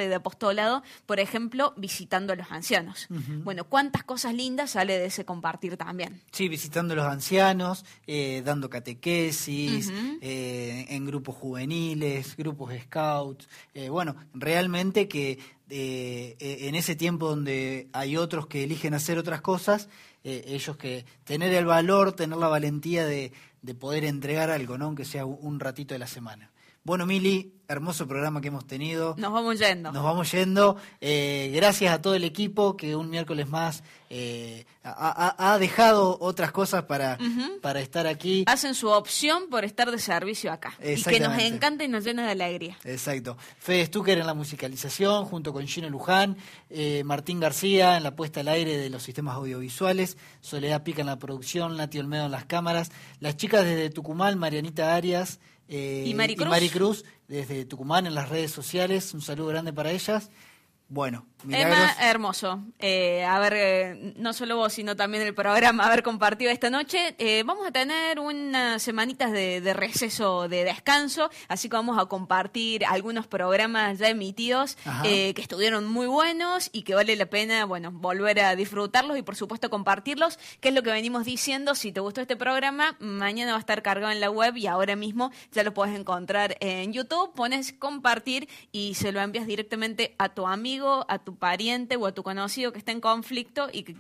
y de apostolado, por ejemplo, visitando a los ancianos. Uh-huh. Bueno, ¿cuántas cosas lindas sale de ese compartir también? Sí, visitando a los ancianos, eh, dando catequesis, uh-huh. eh, en grupos juveniles, grupos scouts. Eh, bueno, realmente que eh, en ese tiempo donde hay otros que eligen hacer otras cosas, eh, ellos que tener el valor, tener la valentía de, de poder entregar algo, ¿no? Aunque sea un ratito de la semana. Bueno, Mili, hermoso programa que hemos tenido. Nos vamos yendo. Nos vamos yendo. Eh, gracias a todo el equipo que un miércoles más eh, ha, ha, ha dejado otras cosas para, uh-huh. para estar aquí. Hacen su opción por estar de servicio acá. Y que nos encanta y nos llena de alegría. Exacto. Fede Stucker en la musicalización, junto con Gino Luján, eh, Martín García en la puesta al aire de los sistemas audiovisuales, Soledad Pica en la producción, Nati Olmedo en las cámaras, las chicas desde Tucumán, Marianita Arias, Eh, y Maricruz. y Maricruz desde Tucumán en las redes sociales, un saludo grande para ellas. Bueno, milagros. Emma, hermoso. Eh, haber, eh, no solo vos, sino también el programa, haber compartido esta noche. Eh, vamos a tener unas semanitas de, de receso, de descanso, así que vamos a compartir algunos programas ya emitidos eh, que estuvieron muy buenos y que vale la pena, bueno, volver a disfrutarlos y por supuesto compartirlos, que es lo que venimos diciendo. Si te gustó este programa, mañana va a estar cargado en la web y ahora mismo ya lo puedes encontrar en YouTube. Pones compartir y se lo envías directamente a tu amigo, a tu pariente o a tu conocido que está en conflicto y que